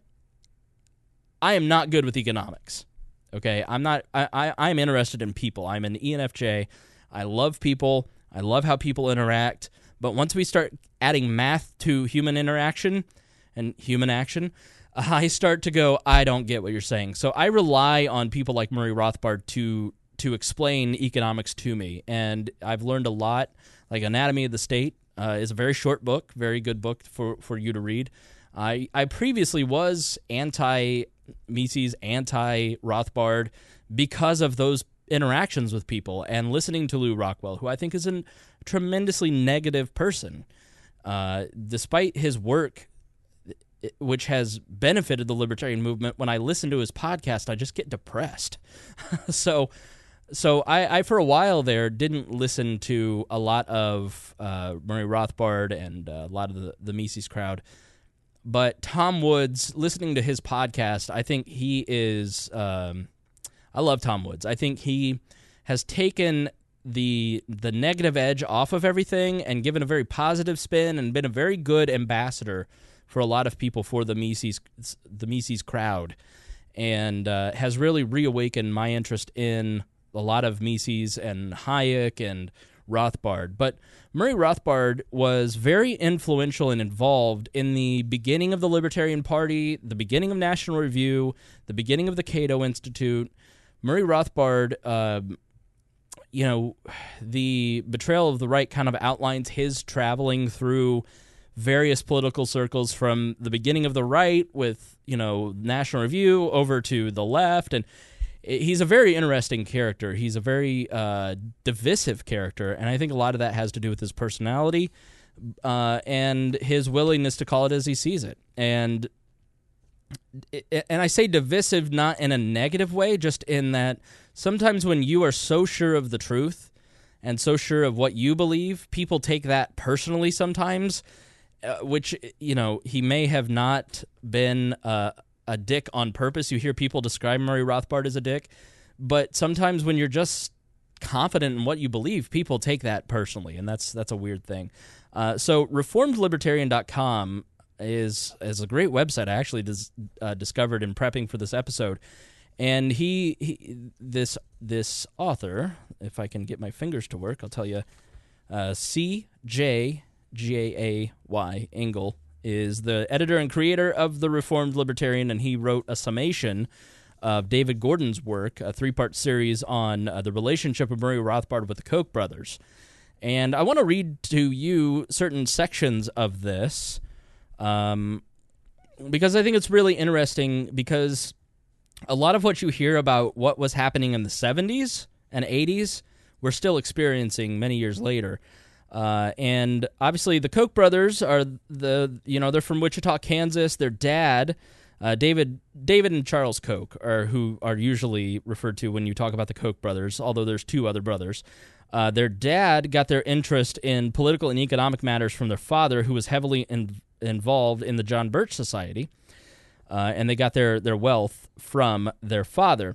I am not good with economics. Okay, I'm not. I, I I'm interested in people. I'm an E N F J. I love people. I love how people interact. But once we start adding math to human interaction and human action, I start to go, I don't get what you're saying. So I rely on people like Murray Rothbard to to explain economics to me. And I've learned a lot. Like Anatomy of the State uh, is a very short book, very good book for, for you to read. I, I previously was anti-Mises, anti-Rothbard because of those interactions with people and listening to Lou Rockwell, who I think is a tremendously negative person. Uh, despite his work, which has benefited the libertarian movement, when I listen to his podcast, I just get depressed. so so I, I, for a while there, didn't listen to a lot of uh, Murray Rothbard and uh, a lot of the, the Mises crowd. But Tom Woods, listening to his podcast, I think he is... Um, I love Tom Woods. I think he has taken the the negative edge off of everything and given a very positive spin and been a very good ambassador for a lot of people for the Mises the Mises crowd, and uh, has really reawakened my interest in a lot of Mises and Hayek and Rothbard. But Murray Rothbard was very influential and involved in the beginning of the Libertarian Party, the beginning of National Review, the beginning of the Cato Institute. Murray Rothbard, uh, you know, the Betrayal of the Right kind of outlines his traveling through various political circles from the beginning of the right with, you know, National Review over to the left. And he's a very interesting character. He's a very uh, divisive character, and I think a lot of that has to do with his personality uh, and his willingness to call it as he sees it. And and I say divisive not in a negative way, just in that sometimes when you are so sure of the truth and so sure of what you believe, people take that personally sometimes, uh, which, you know, he may have not been uh, a dick on purpose. You hear people describe Murray Rothbard as a dick, but sometimes when you're just confident in what you believe, people take that personally, and that's that's a weird thing. Uh, so reformed libertarian dot com is is a great website I actually dis, uh, discovered in prepping for this episode. And he, he this this author, if I can get my fingers to work, I'll tell you, uh, C J G A A Y Engel is the editor and creator of The Reformed Libertarian, and he wrote a summation of David Gordon's work, a three-part series on uh, the relationship of Murray Rothbard with the Koch brothers. And I want to read to you certain sections of this, um, because I think it's really interesting, because a lot of what you hear about what was happening in the seventies and eighties, we're still experiencing many years later. Uh, and obviously the Koch brothers are the, you know, they're from Wichita, Kansas. Their dad, uh, David David and Charles Koch, are who are usually referred to when you talk about the Koch brothers, although there's two other brothers. Uh, their dad got their interest in political and economic matters from their father, who was heavily in, involved in the John Birch Society, uh, and they got their, their wealth from their father.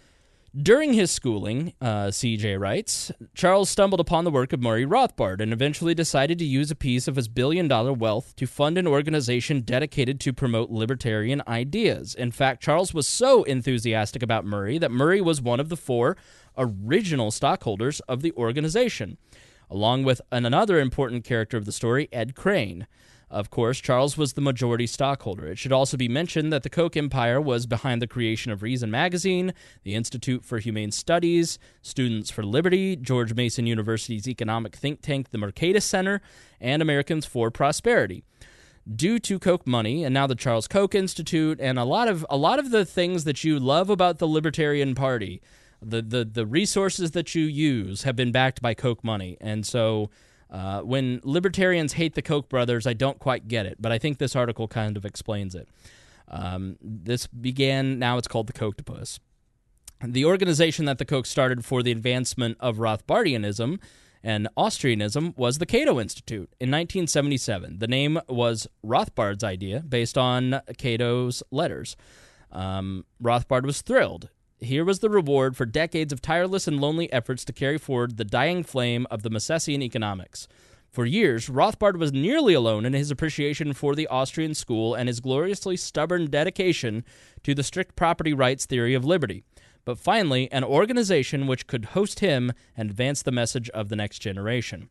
During his schooling, uh, C J writes, Charles stumbled upon the work of Murray Rothbard and eventually decided to use a piece of his billion-dollar wealth to fund an organization dedicated to promote libertarian ideas. In fact, Charles was so enthusiastic about Murray that Murray was one of the four original stockholders of the organization, along with another important character of the story, Ed Crane. Of course, Charles was the majority stockholder. It should also be mentioned that the Koch empire was behind the creation of Reason Magazine, the Institute for Humane Studies, Students for Liberty, George Mason University's economic think tank, the Mercatus Center, and Americans for Prosperity. Due to Koch money, and now the Charles Koch Institute, and a lot of a lot of the things that you love about the Libertarian Party, the the, the resources that you use have been backed by Koch money, and so Uh, when libertarians hate the Koch brothers, I don't quite get it, but I think this article kind of explains it. Um, this began, now it's called the Kochtopus. The organization that the Koch started for the advancement of Rothbardianism and Austrianism was the Cato Institute in nineteen seventy-seven. The name was Rothbard's idea based on Cato's letters. Um, Rothbard was thrilled. Here was the reward for decades of tireless and lonely efforts to carry forward the dying flame of the Misesian economics. For years, Rothbard was nearly alone in his appreciation for the Austrian school and his gloriously stubborn dedication to the strict property rights theory of liberty. But finally, an organization which could host him and advance the message of the next generation.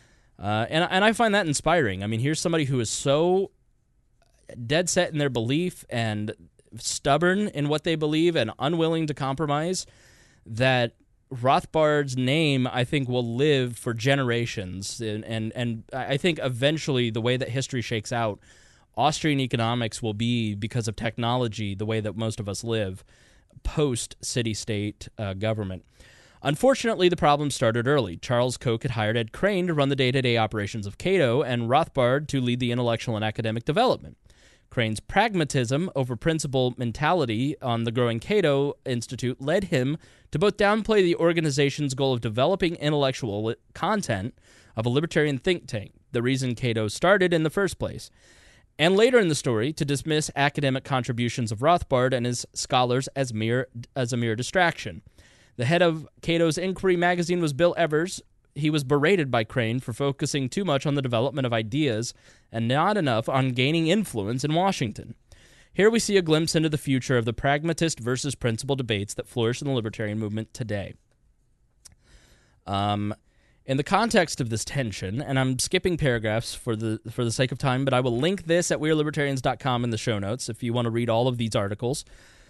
Uh, and, and I find that inspiring. I mean, here's somebody who is so dead set in their belief and stubborn in what they believe and unwilling to compromise, that Rothbard's name, I think, will live for generations. And, and, and I think eventually, the way that history shakes out, Austrian economics will be, because of technology, the way that most of us live, post-city-state uh, government. Unfortunately, the problem started early. Charles Koch had hired Ed Crane to run the day-to-day operations of Cato, and Rothbard to lead the intellectual and academic development. Crane's pragmatism over principle mentality on the growing Cato Institute led him to both downplay the organization's goal of developing intellectual content of a libertarian think tank, the reason Cato started in the first place, and later in the story to dismiss academic contributions of Rothbard and his scholars as mere as a mere distraction. The head of Cato's Inquiry magazine was Bill Evers. He was berated by Crane for focusing too much on the development of ideas and not enough on gaining influence in Washington. Here we see a glimpse into the future of the pragmatist versus principle debates that flourish in the libertarian movement today. Um, in the context of this tension, and I'm skipping paragraphs for the for the sake of time, but I will link this at we are libertarians dot com in the show notes if you want to read all of these articles.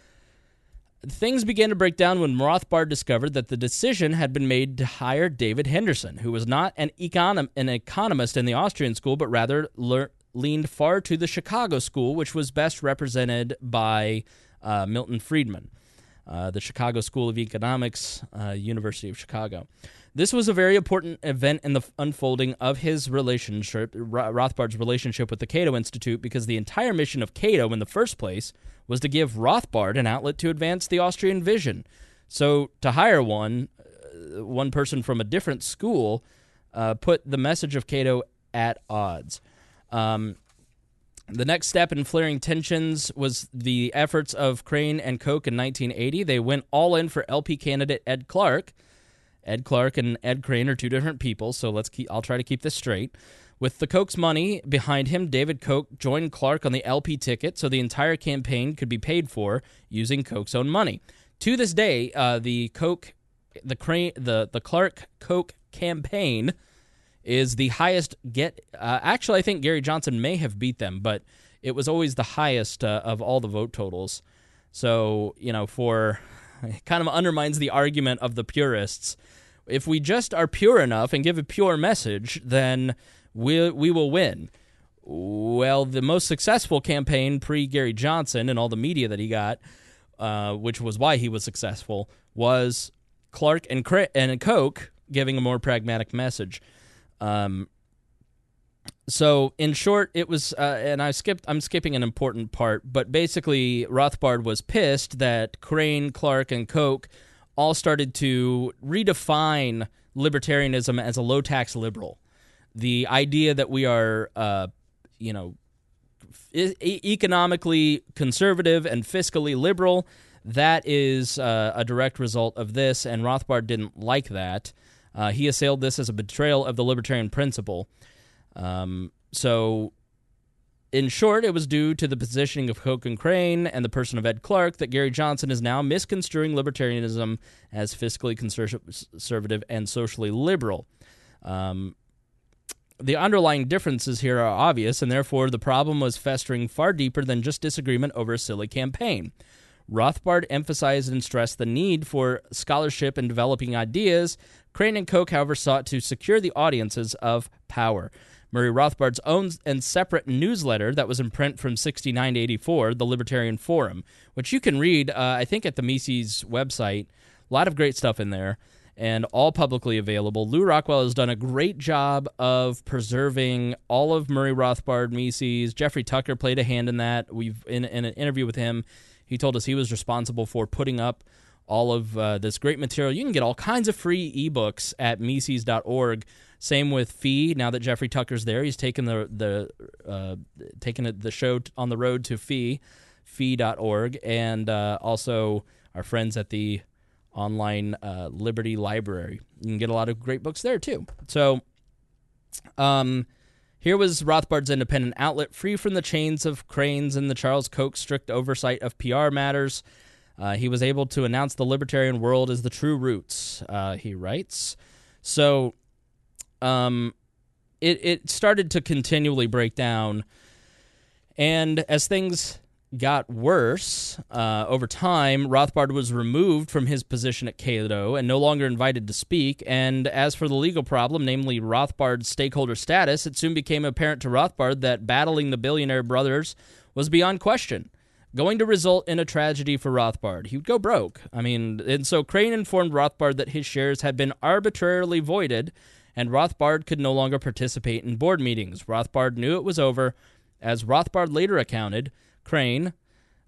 Things began to break down when Rothbard discovered that the decision had been made to hire David Henderson, who was not an, econom- an economist in the Austrian school, but rather le- leaned far to the Chicago school, which was best represented by uh, Milton Friedman, uh, the Chicago School of Economics, uh, University of Chicago. This was a very important event in the unfolding of his relationship, Rothbard's relationship with the Cato Institute, because the entire mission of Cato in the first place was to give Rothbard an outlet to advance the Austrian vision. So to hire one, uh, one person from a different school, uh, put the message of Cato at odds. Um, the next step in flaring tensions was the efforts of Crane and Koch in nineteen eighty. They went all in for L P candidate Ed Clark. Ed Clark and Ed Crane are two different people, so let's keep. I'll try to keep this straight. With the Koch's money behind him, David Koch joined Clark on the L P ticket, so the entire campaign could be paid for using Koch's own money. To this day, uh, the Koch, the Crane, the the Clark Koch campaign is the highest get. Uh, actually, I think Gary Johnson may have beat them, but it was always the highest uh, of all the vote totals. So you know, for it kind of undermines the argument of the purists. If we just are pure enough and give a pure message, then we we will win. Well, the most successful campaign pre-Gary Johnson and all the media that he got, uh, which was why he was successful, was Clark and Cra- and Koch giving a more pragmatic message. Um, so, in short, it was, uh, and I skipped. I'm skipping an important part, but basically, Rothbard was pissed that Crane, Clark, and Koch all started to redefine libertarianism as a low-tax liberal. The idea that we are, uh, you know, e- economically conservative and fiscally liberal, that is uh, a direct result of this, and Rothbard didn't like that. Uh, he assailed this as a betrayal of the libertarian principle. Um, so, in short, it was due to the positioning of Koch and Crane and the person of Ed Clark that Gary Johnson is now misconstruing libertarianism as fiscally conservative and socially liberal. Um, the underlying differences here are obvious, and therefore the problem was festering far deeper than just disagreement over a silly campaign. Rothbard emphasized and stressed the need for scholarship and developing ideas. Crane and Koch, however, sought to secure the audiences of power. Murray Rothbard's own and separate newsletter that was in print from sixty-nine to eighty-four, the Libertarian Forum, which you can read, uh, I think, at the Mises website. A lot of great stuff in there, and all publicly available. Lou Rockwell has done a great job of preserving all of Murray Rothbard, Mises. Jeffrey Tucker played a hand in that. We've in, in an interview with him, he told us he was responsible for putting up all of uh, this great material. You can get all kinds of free ebooks at Mises dot org. Same with Fee. Now that Jeffrey Tucker's there, he's taken the the uh, taken the show on the road to Fee, Fee dot org, and uh, also our friends at the online uh, Liberty Library. You can get a lot of great books there too. So, um, here was Rothbard's independent outlet, free from the chains of Crane's and the Charles Koch strict oversight of P R matters. Uh, he was able to announce the libertarian world as the true roots, uh, he writes. So um, it, it started to continually break down, and as things got worse uh, over time, Rothbard was removed from his position at Cato and no longer invited to speak, and as for the legal problem, namely Rothbard's stakeholder status, it soon became apparent to Rothbard that battling the billionaire brothers was beyond question, going to result in a tragedy for Rothbard. He would go broke. I mean, and so Crane informed Rothbard that his shares had been arbitrarily voided, and Rothbard could no longer participate in board meetings. Rothbard knew it was over. As Rothbard later accounted, Crane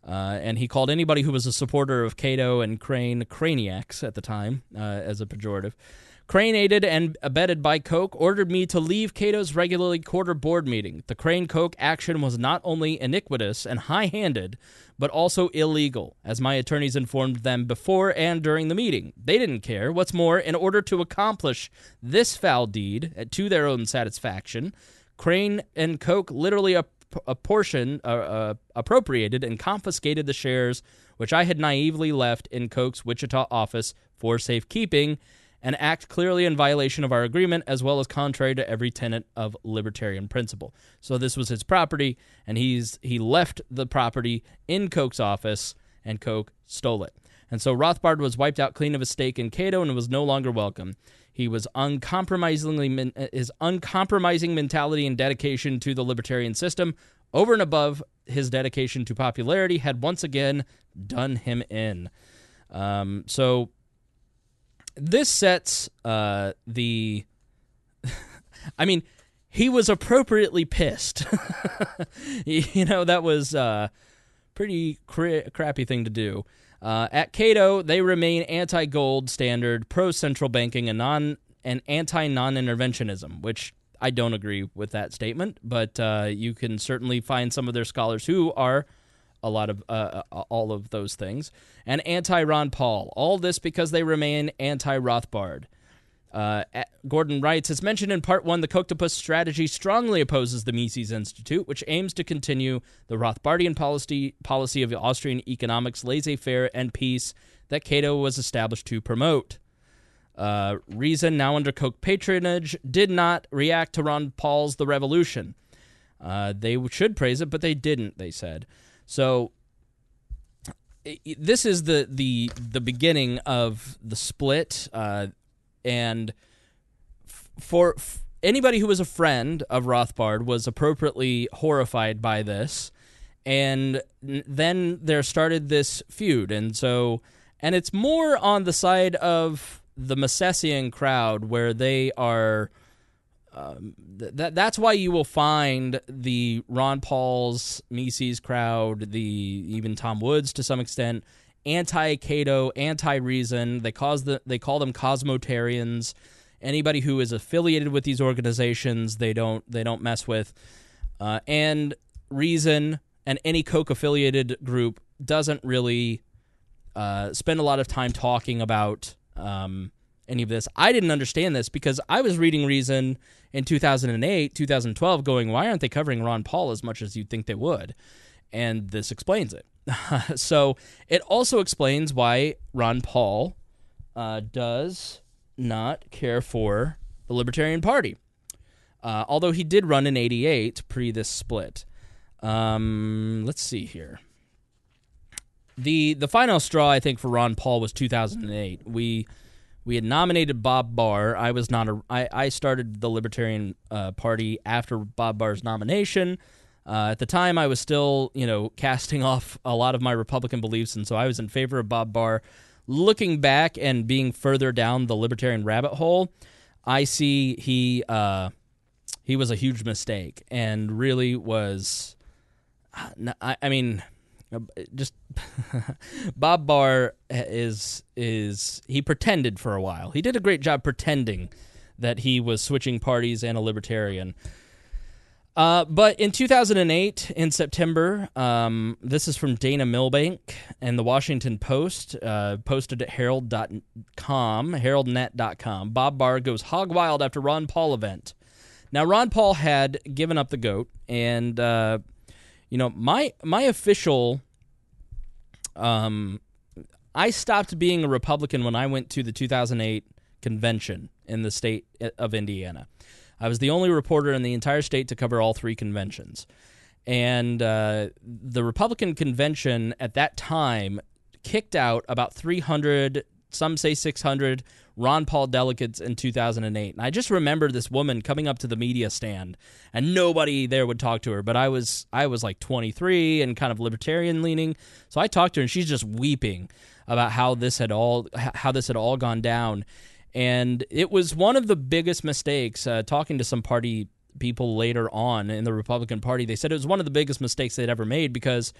Uh, and he called anybody who was a supporter of Cato and Crane craniacs at the time, uh, as a pejorative. Crane, aided and abetted by Koch, ordered me to leave Cato's regularly quarter board meeting. The Crane-Koch action was not only iniquitous and high-handed, but also illegal, as my attorneys informed them before and during the meeting. They didn't care. What's more, in order to accomplish this foul deed to their own satisfaction, Crane and Koch literally a, a portion uh, uh, appropriated and confiscated the shares which I had naively left in Koch's Wichita office for safekeeping, an act clearly in violation of our agreement, as well as contrary to every tenet of libertarian principle. So this was his property, and he's he left the property in Koch's office, and Koch stole it. And so Rothbard was wiped out clean of his stake in Cato and was no longer welcome. He was uncompromisingly his uncompromising mentality and dedication to the libertarian system, over and above his dedication to popularity, had once again done him in. Um, so. This sets uh, the... I mean, he was appropriately pissed. You know, that was a pretty cra- crappy thing to do. Uh, at Cato, they remain anti-gold standard, pro-central banking, and non and anti-non-interventionism, which I don't agree with that statement, but uh, you can certainly find some of their scholars who are a lot of uh, all of those things, and anti-Ron Paul. All this because they remain anti-Rothbard. Uh, Gordon writes, as mentioned in part one, the Kochtopus strategy strongly opposes the Mises Institute, which aims to continue the Rothbardian policy policy of Austrian economics, laissez-faire, and peace that Cato was established to promote. Uh, Reason, now under Koch patronage, did not react to Ron Paul's The Revolution. Uh, they should praise it, but they didn't, they said. So this is the the the beginning of the split, uh, and f- for f- anybody who was a friend of Rothbard was appropriately horrified by this, and n- then there started this feud, and so and it's more on the side of the Misesian crowd where they are. Um, th- that's why you will find the Ron Paul's, Mises crowd, the even Tom Woods to some extent, anti-Cato, anti-Reason. They cause the they call them cosmotarians. Anybody who is affiliated with these organizations, they don't they don't mess with. Uh, and Reason and any Koch affiliated group doesn't really uh, spend a lot of time talking about um, any of this. I didn't understand this because I was reading Reason in two thousand eight, two thousand twelve, going, why aren't they covering Ron Paul as much as you'd think they would? And this explains it. So it also explains why Ron Paul uh, does not care for the Libertarian Party, uh, although he did run in eighty-eight pre this split. Um, let's see here. The the final straw, I think, for Ron Paul was two thousand eight. We we had nominated Bob Barr. I was not a. I, I started the Libertarian uh, Party after Bob Barr's nomination. Uh, at the time, I was still, you know, casting off a lot of my Republican beliefs, and so I was in favor of Bob Barr. Looking back and being further down the Libertarian rabbit hole, I see he uh, he was a huge mistake and really was. I, I mean. Just Bob Barr is is he pretended for a while. He did a great job pretending that he was switching parties and a libertarian. Uh, but in two thousand eight, in September, um, this is from Dana Milbank and the Washington Post, uh, posted at herald dot com, herald net dot com. Bob Barr goes hog wild after Ron Paul event. Now, Ron Paul had given up the goat, and uh, you know, my my official, um, I stopped being a Republican when I went to the two thousand eight convention in the state of Indiana. I was the only reporter in the entire state to cover all three conventions. And uh, the Republican convention at that time kicked out about three hundred, some say six hundred, Ron Paul delegates in two thousand eight. And I just remember this woman coming up to the media stand, and nobody there would talk to her. But I was I was like twenty-three and kind of libertarian leaning, so I talked to her, and she's just weeping about how this had all how this had all gone down. And it was one of the biggest mistakes. Uh, talking to some party people later on in the Republican Party, they said it was one of the biggest mistakes they'd ever made because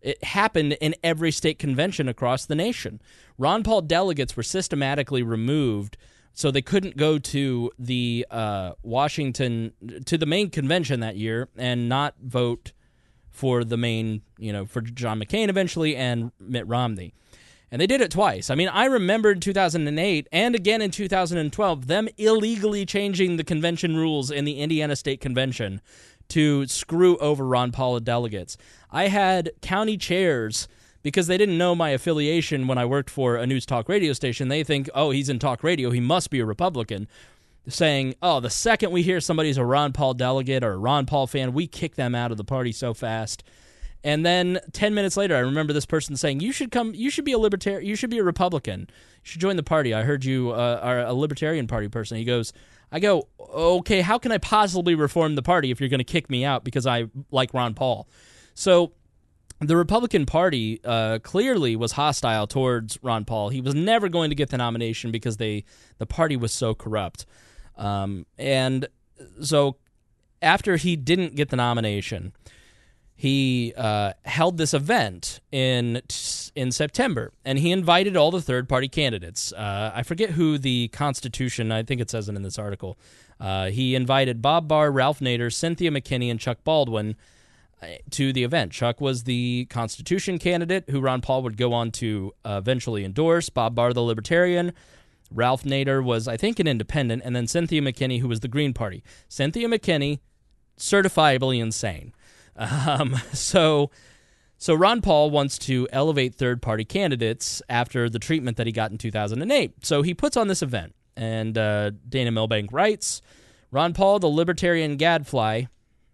It happened in every state convention across the nation. Ron Paul delegates were systematically removed so they couldn't go to the uh, Washington, to the main convention that year and not vote for the main, you know, for John McCain eventually and Mitt Romney. And they did it twice. I mean, I remember in two thousand eight and again in two thousand twelve them illegally changing the convention rules in the Indiana State Convention to screw over Ron Paul delegates. I had county chairs, because they didn't know my affiliation when I worked for a news talk radio station. They think, oh, he's in talk radio, he must be a Republican, saying, oh, the second we hear somebody's a Ron Paul delegate or a Ron Paul fan, we kick them out of the party so fast. And then ten minutes later, I remember this person saying, you should come, you should be a libertarian, you should be a Republican. You should join the party. I heard you uh, are a Libertarian Party person. He goes, I go, okay, how can I possibly reform the party if you're going to kick me out because I like Ron Paul? So the Republican Party uh, clearly was hostile towards Ron Paul. He was never going to get the nomination because they the party was so corrupt. Um, and so after he didn't get the nomination, he uh, held this event in in September, and he invited all the third-party candidates. Uh, I forget who the Constitution, I think it says it in this article. Uh, he invited Bob Barr, Ralph Nader, Cynthia McKinney, and Chuck Baldwin to the event. Chuck was the Constitution candidate who Ron Paul would go on to uh, eventually endorse. Bob Barr, the Libertarian. Ralph Nader was, I think, an independent. And then Cynthia McKinney, who was the Green Party. Cynthia McKinney, certifiably insane. Um, so, so Ron Paul wants to elevate third-party candidates after the treatment that he got in two thousand eight. So he puts on this event. And uh, Dana Milbank writes, Ron Paul, the Libertarian gadfly.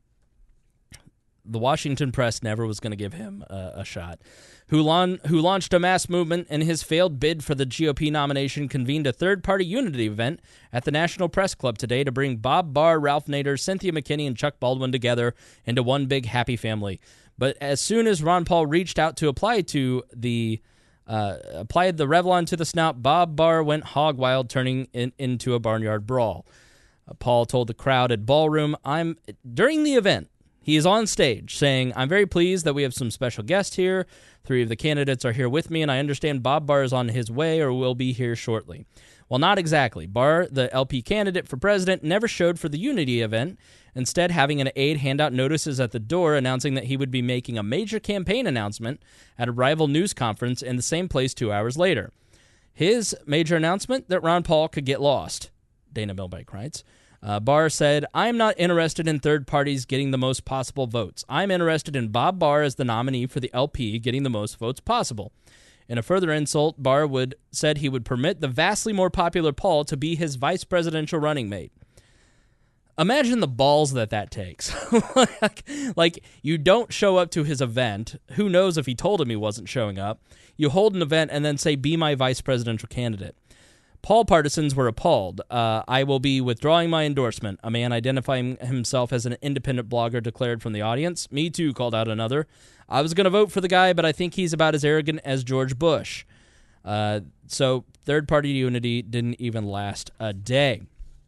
The Washington press never was going to give him a, a shot. Who, laun- who launched a mass movement in his failed bid for the G O P nomination, convened a third-party unity event at the National Press Club today to bring Bob Barr, Ralph Nader, Cynthia McKinney, and Chuck Baldwin together into one big happy family. But as soon as Ron Paul reached out to apply to the uh, applied the Revlon to the snout, Bob Barr went hog wild, turning in, into a barnyard brawl. Uh, Paul told the crowd at Ballroom, "I'm during the event." He is on stage saying, I'm very pleased that we have some special guests here. Three of the candidates are here with me, and I understand Bob Barr is on his way or will be here shortly. Well, not exactly. Barr, the L P candidate for president, never showed for the Unity event, instead having an aide hand out notices at the door announcing that he would be making a major campaign announcement at a rival news conference in the same place two hours later. His major announcement, that Ron Paul could get lost, Dana Milbank writes. Uh, Barr said, I'm not interested in third parties getting the most possible votes. I'm interested in Bob Barr as the nominee for the L P getting the most votes possible. In a further insult, Barr would said he would permit the vastly more popular Paul to be his vice presidential running mate. Imagine the balls that that takes. like, like, you don't show up to his event. Who knows if he told him he wasn't showing up. You hold an event and then say, be my vice presidential candidate. Paul partisans were appalled. Uh, I will be withdrawing my endorsement, a man identifying himself as an independent blogger declared from the audience. Me too, called out another. I was going to vote for the guy, but I think he's about as arrogant as George Bush. Uh, so third-party unity didn't even last a day.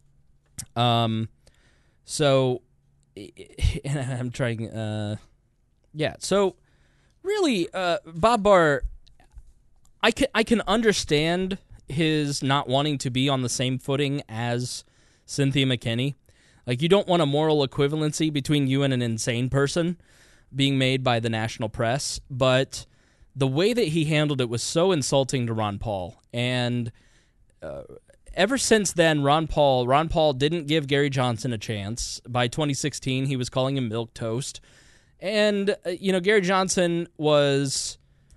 Um, so and I'm trying... Uh, yeah, so really, uh, Bob Barr, I can, I can understand his not wanting to be on the same footing as Cynthia McKinney. Like, you don't want a moral equivalency between you and an insane person being made by the national press, but the way that he handled it was so insulting to Ron Paul. And uh, ever since then, Ron Paul Ron Paul didn't give Gary Johnson a chance. By twenty sixteen, he was calling him milquetoast. And, uh, you know, Gary Johnson was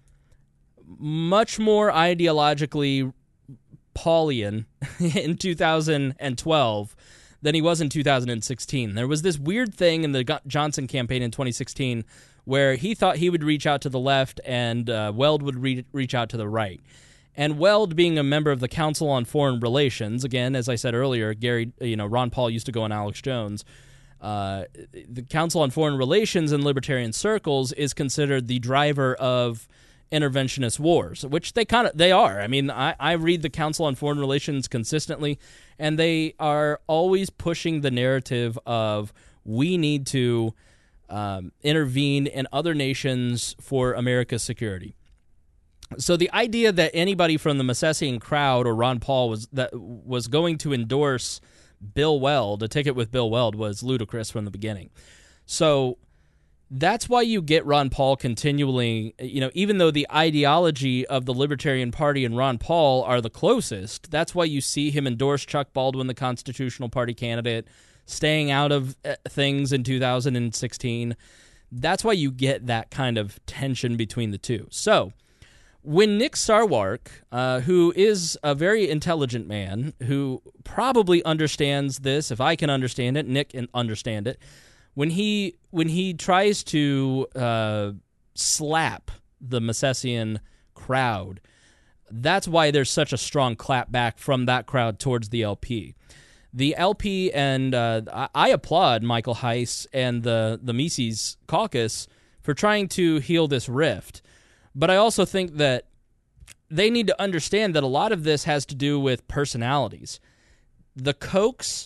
much more ideologically Paulian in two thousand twelve than he was in two thousand sixteen. There was this weird thing in the Johnson campaign in twenty sixteen where he thought he would reach out to the left and uh, Weld would re- reach out to the right. And Weld, being a member of the Council on Foreign Relations, again, as I said earlier, Gary, you know, Ron Paul used to go on Alex Jones. Uh, the Council on Foreign Relations in libertarian circles is considered the driver of interventionist wars, which they kind of they are. I mean, I, I read the Council on Foreign Relations consistently, and they are always pushing the narrative of we need to um, intervene in other nations for America's security. So the idea that anybody from the Misesian crowd or Ron Paul was that was going to endorse Bill Weld, a ticket with Bill Weld, was ludicrous from the beginning. So that's why you get Ron Paul continually, you know, even though the ideology of the Libertarian Party and Ron Paul are the closest, that's why you see him endorse Chuck Baldwin, the Constitutional Party candidate, staying out of things in two thousand sixteen. That's why you get that kind of tension between the two. So when Nick Sarwark, uh, who is a very intelligent man, who probably understands this, if I can understand it, Nick can understand it, when he when he tries to uh, slap the Misesian crowd, that's why there's such a strong clapback from that crowd towards the L P. The L P and uh, I applaud Michael Heiss and the, the Mises caucus for trying to heal this rift. But I also think that they need to understand that a lot of this has to do with personalities. The Kochs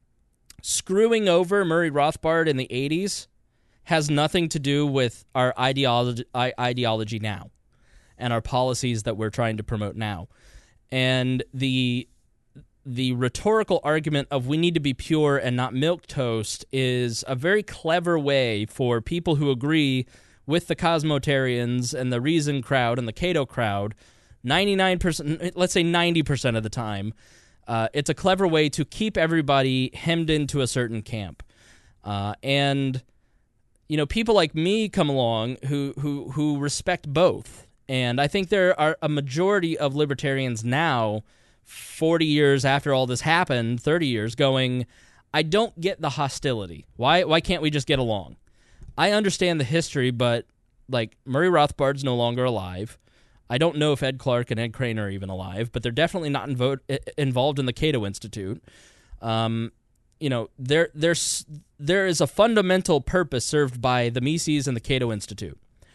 screwing over Murray Rothbard in the eighties has nothing to do with our ideology, ideology now and our policies that we're trying to promote now. And the the rhetorical argument of we need to be pure and not milquetoast is a very clever way for people who agree with the Cosmotarians and the Reason crowd and the Cato crowd, ninety-nine percent, let's say ninety percent of the time, uh, it's a clever way to keep everybody hemmed into a certain camp. Uh, and, you know, people like me come along who, who, who respect both. And I think there are a majority of libertarians now, forty years after all this happened, thirty years, going, I don't get the hostility. Why, why can't we just get along? I understand the history, but, like, Murray Rothbard's no longer alive. I don't know if Ed Clark and Ed Crane are even alive, but they're definitely not invo- involved in the Cato Institute. Um, you know, there there's there is a fundamental purpose served by the Mises and the Cato Institute.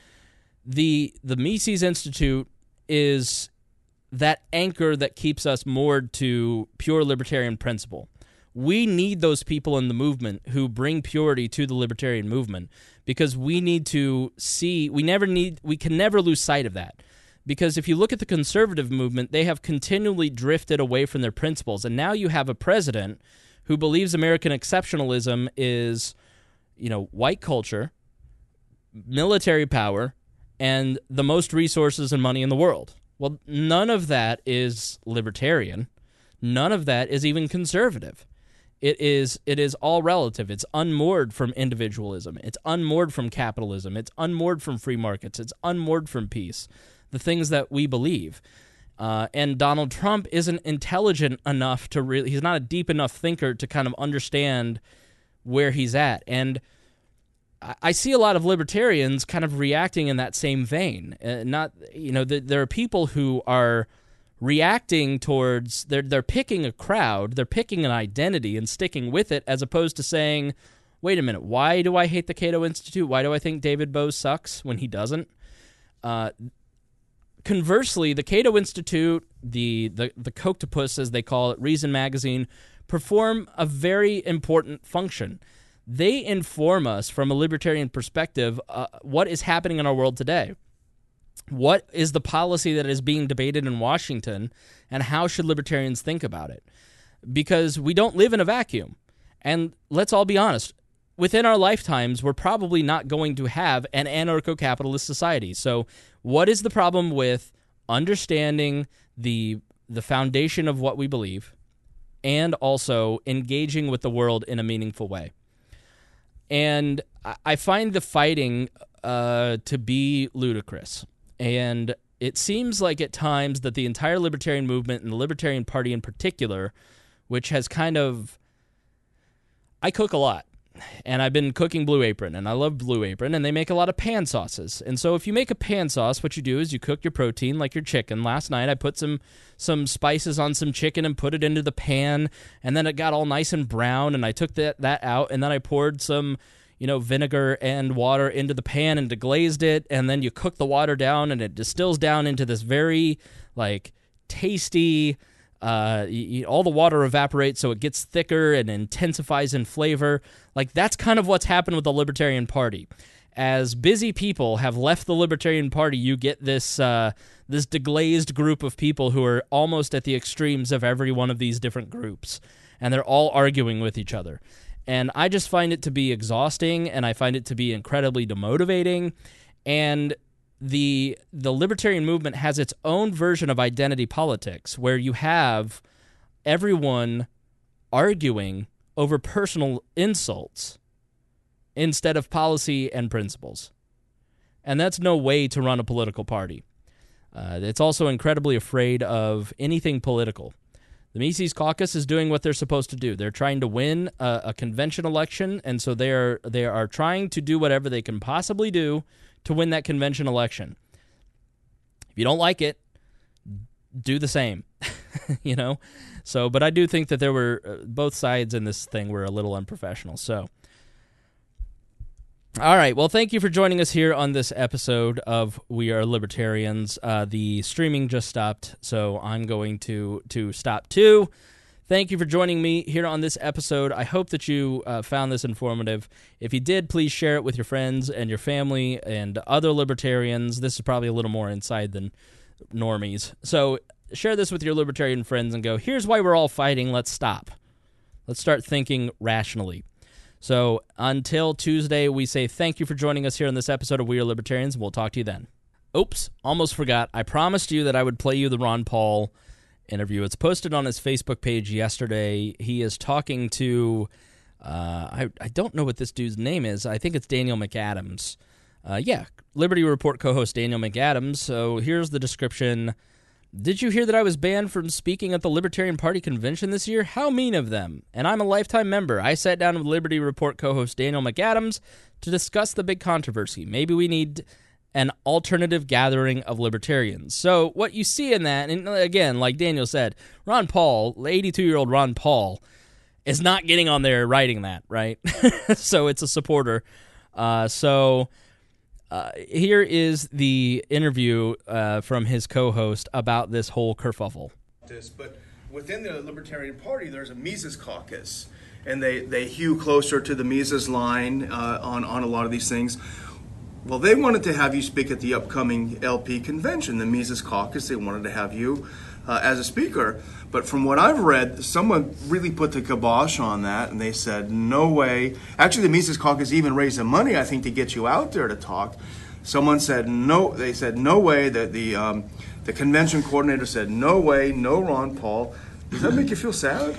The the Mises Institute is that anchor that keeps us moored to pure libertarian principle. We need those people in the movement who bring purity to the libertarian movement, because we need to see, we never need, we can never lose sight of that. Because if you look at the conservative movement, they have continually drifted away from their principles. And now you have a president who believes American exceptionalism is, you know, white culture, military power, and the most resources and money in the world. Well, none of that is libertarian. None of that is even conservative. It is it is all relative. It's unmoored from individualism. It's unmoored from capitalism. It's unmoored from free markets. It's unmoored from peace, the things that we believe. Uh, and Donald Trump isn't intelligent enough to really, he's not a deep enough thinker to kind of understand where he's at. And I, I see a lot of libertarians kind of reacting in that same vein. Uh, not, you know, the, there are people who are reacting towards, they're they're picking a crowd, they're picking an identity and sticking with it, as opposed to saying, wait a minute, why do I hate the Cato Institute? Why do I think David Bose sucks when he doesn't? Uh, conversely, the Cato Institute, the, the, the Coctopus, as they call it, Reason Magazine, perform a very important function. They inform us from a libertarian perspective uh, what is happening in our world today. What is the policy that is being debated in Washington, and how should libertarians think about it? Because we don't live in a vacuum. And let's all be honest, within our lifetimes, we're probably not going to have an anarcho-capitalist society. So what is the problem with understanding the the foundation of what we believe and also engaging with the world in a meaningful way? And I find the fighting uh, to be ludicrous. And it seems like at times that the entire libertarian movement and the Libertarian Party in particular, which has kind of... I cook a lot, and I've been cooking Blue Apron, and I love Blue Apron, and they make a lot of pan sauces. And so if you make a pan sauce, what you do is you cook your protein like your chicken. Last night I put some some spices on some chicken and put it into the pan, and then it got all nice and brown, and I took that, that out, and then I poured some... you know, vinegar and water into the pan and deglazed it, and then you cook the water down, and it distills down into this very, like, tasty, Uh, y- y- all the water evaporates, so it gets thicker and intensifies in flavor. Like, that's kind of what's happened with the Libertarian Party. As busy people have left the Libertarian Party, you get this uh, this deglazed group of people who are almost at the extremes of every one of these different groups, and they're all arguing with each other. And I just find it to be exhausting, and I find it to be incredibly demotivating. And the the libertarian movement has its own version of identity politics, where you have everyone arguing over personal insults instead of policy and principles. And that's no way to run a political party. Uh, it's also incredibly afraid of anything political. The Mises Caucus is doing what they're supposed to do. They're trying to win a, a convention election, and so they are they are trying to do whatever they can possibly do to win that convention election. If you don't like it, do the same, you know? So, but I do think that there were, uh, both sides in this thing were a little unprofessional, so. All right, well, thank you for joining us here on this episode of We Are Libertarians. Uh, the streaming just stopped, so I'm going to, to stop too. Thank you for joining me here on this episode. I hope that you uh, found this informative. If you did, please share it with your friends and your family and other libertarians. This is probably a little more inside than normies. So share this with your libertarian friends and go, here's why we're all fighting. Let's stop. Let's start thinking rationally. So until Tuesday, we say thank you for joining us here on this episode of We Are Libertarians, and we'll talk to you then. Oops, almost forgot. I promised you that I would play you the Ron Paul interview. It's posted on his Facebook page yesterday. He is talking to, uh, I, I don't know what this dude's name is. I think it's Daniel McAdams. Uh, yeah, Liberty Report co-host Daniel McAdams. So here's the description. Did you hear that I was banned from speaking at the Libertarian Party convention this year? How mean of them. And I'm a lifetime member. I sat down with Liberty Report co-host Daniel McAdams to discuss the big controversy. Maybe we need an alternative gathering of libertarians. So what you see in that, and again, like Daniel said, Ron Paul, eighty-two-year-old Ron Paul, is not getting on there writing that, right? So it's a supporter. Uh, so uh, here is the interview uh, from his co-host about this whole kerfuffle. But within the Libertarian Party, there's a Mises Caucus, and they, they hew closer to the Mises line uh, on, on a lot of these things. Well, they wanted to have you speak at the upcoming L P convention, the Mises Caucus. They wanted to have you uh, as a speaker. But from what I've read, someone really put the kibosh on that, and they said, no way. Actually, the Mises Caucus even raised the money, I think, to get you out there to talk. Someone said, no, they said, no way. That the, um, the convention coordinator said, no way, no Ron Paul. Does that make you feel sad?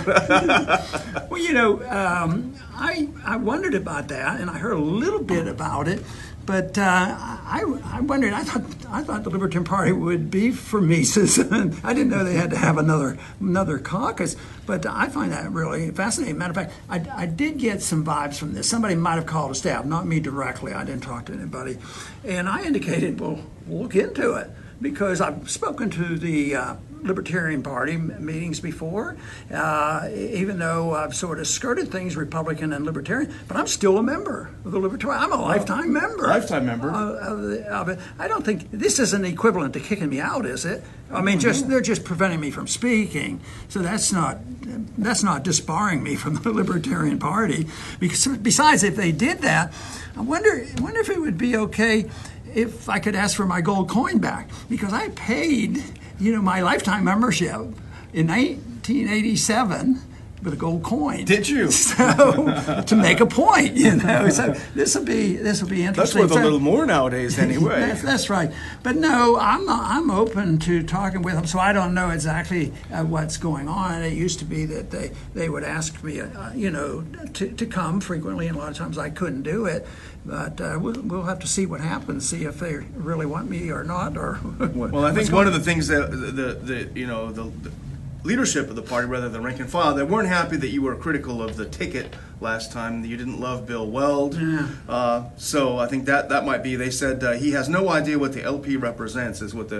Well, you know, um, I I wondered about that, and I heard a little bit about it, but uh, I I wondered. I thought I thought the Libertarian Party would be for Mises. I didn't know they had to have another another caucus, but I find that really fascinating. Matter of fact, I I did get some vibes from this. Somebody might have called a staff, not me directly. I didn't talk to anybody, and I indicated, well, we'll look into it because I've spoken to the Uh, Libertarian Party meetings before, uh, even though I've sort of skirted things Republican and Libertarian, but I'm still a member of the Libertarian. I'm a lifetime member. Lifetime member. Of, of the, of it. I don't think this isn't equivalent to kicking me out, is it? I mean, just they're just preventing me from speaking, so that's not that's not disbarring me from the Libertarian Party. Because besides, if they did that, I wonder I wonder if it would be okay if I could ask for my gold coin back, because I paid, you know, my lifetime membership in nineteen eighty-seven with a gold coin. Did you? So to make a point, you know. So this will be this will be interesting. That's worth so, a little more nowadays, anyway. that's, that's right. But no, I'm I'm open to talking with them. So I don't know exactly uh, what's going on. It used to be that they they would ask me, uh, you know, to to come frequently, and a lot of times I couldn't do it. But uh, we'll, we'll have to see what happens, see if they really want me or not. Or well, I think one of the things that the, the, the you know the, the leadership of the party, rather than rank and file, they weren't happy that you were critical of the ticket last time. That you didn't love Bill Weld. Yeah. Uh, so I think that that might be. They said uh, he has no idea what the L P represents. Is what the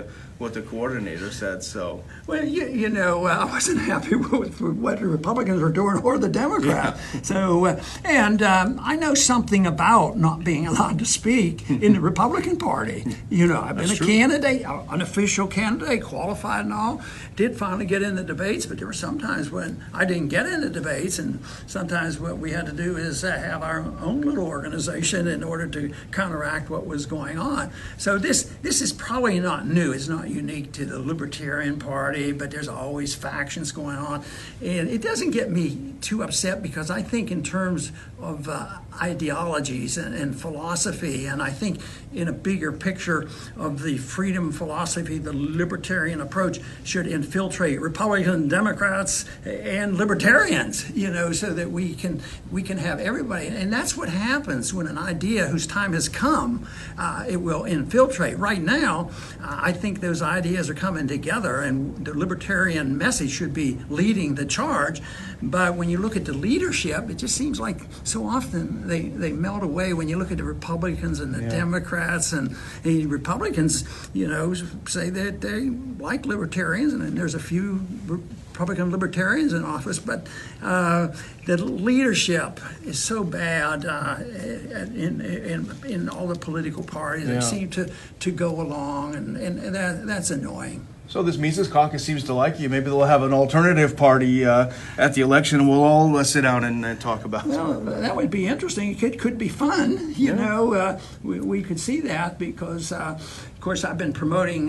what the coordinator said. So, well, you, you know, uh, I wasn't happy with what the Republicans were doing or the Democrats. Yeah. So, uh, and um, I know something about not being allowed to speak in the Republican Party. You know, I've been That's a true. candidate, an official candidate, qualified and all. Did finally get in the debates, but there were some times when I didn't get in the debates, and sometimes what we had to do is uh, have our own little organization in order to counteract what was going on. So this this is probably not new. It's not unique to the Libertarian Party, but there's always factions going on. And it doesn't get me too upset because I think in terms of uh, ideologies and, and philosophy, and I think in a bigger picture of the freedom philosophy, the libertarian approach should infiltrate Republicans, Democrats, and libertarians, you know, so that we can we can have everybody. And that's what happens when an idea whose time has come, uh, it will infiltrate. Right now, uh, I think those ideas are coming together, and the libertarian message should be leading the charge. But when you look at the leadership, it just seems like so often they, they melt away when you look at the Republicans and the yeah. Democrats. And the Republicans, you know, say that they like libertarians, and there's a few Republican libertarians in office, but uh, the leadership is so bad uh, in, in in all the political parties. Yeah. They seem to, to go along, and, and that that's annoying. So this Mises Caucus seems to like you. Maybe they'll have an alternative party uh, at the election, and we'll all uh, sit down and, and talk about it. Well, that would be interesting. It could, could be fun. You yeah. know, uh, we, we could see that because, uh, of course, I've been promoting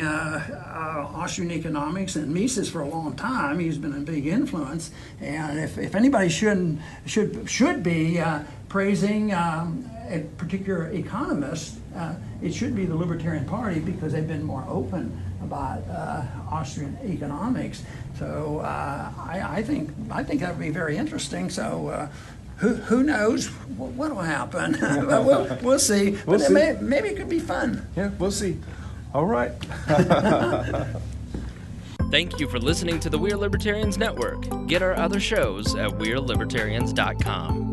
uh, uh, Austrian economics and Mises for a long time. He's been a big influence. And if, if anybody should, should, should be uh, praising um, a particular economist, uh, it should be the Libertarian Party because they've been more open about uh, Austrian economics. So uh, I, I think I think that would be very interesting. So uh, who who knows what will happen? we'll, we'll see. We'll but see. May, maybe it could be fun. Yeah, we'll see. All right. Thank you for listening to the We're Libertarians Network. Get our other shows at we're libertarians dot com.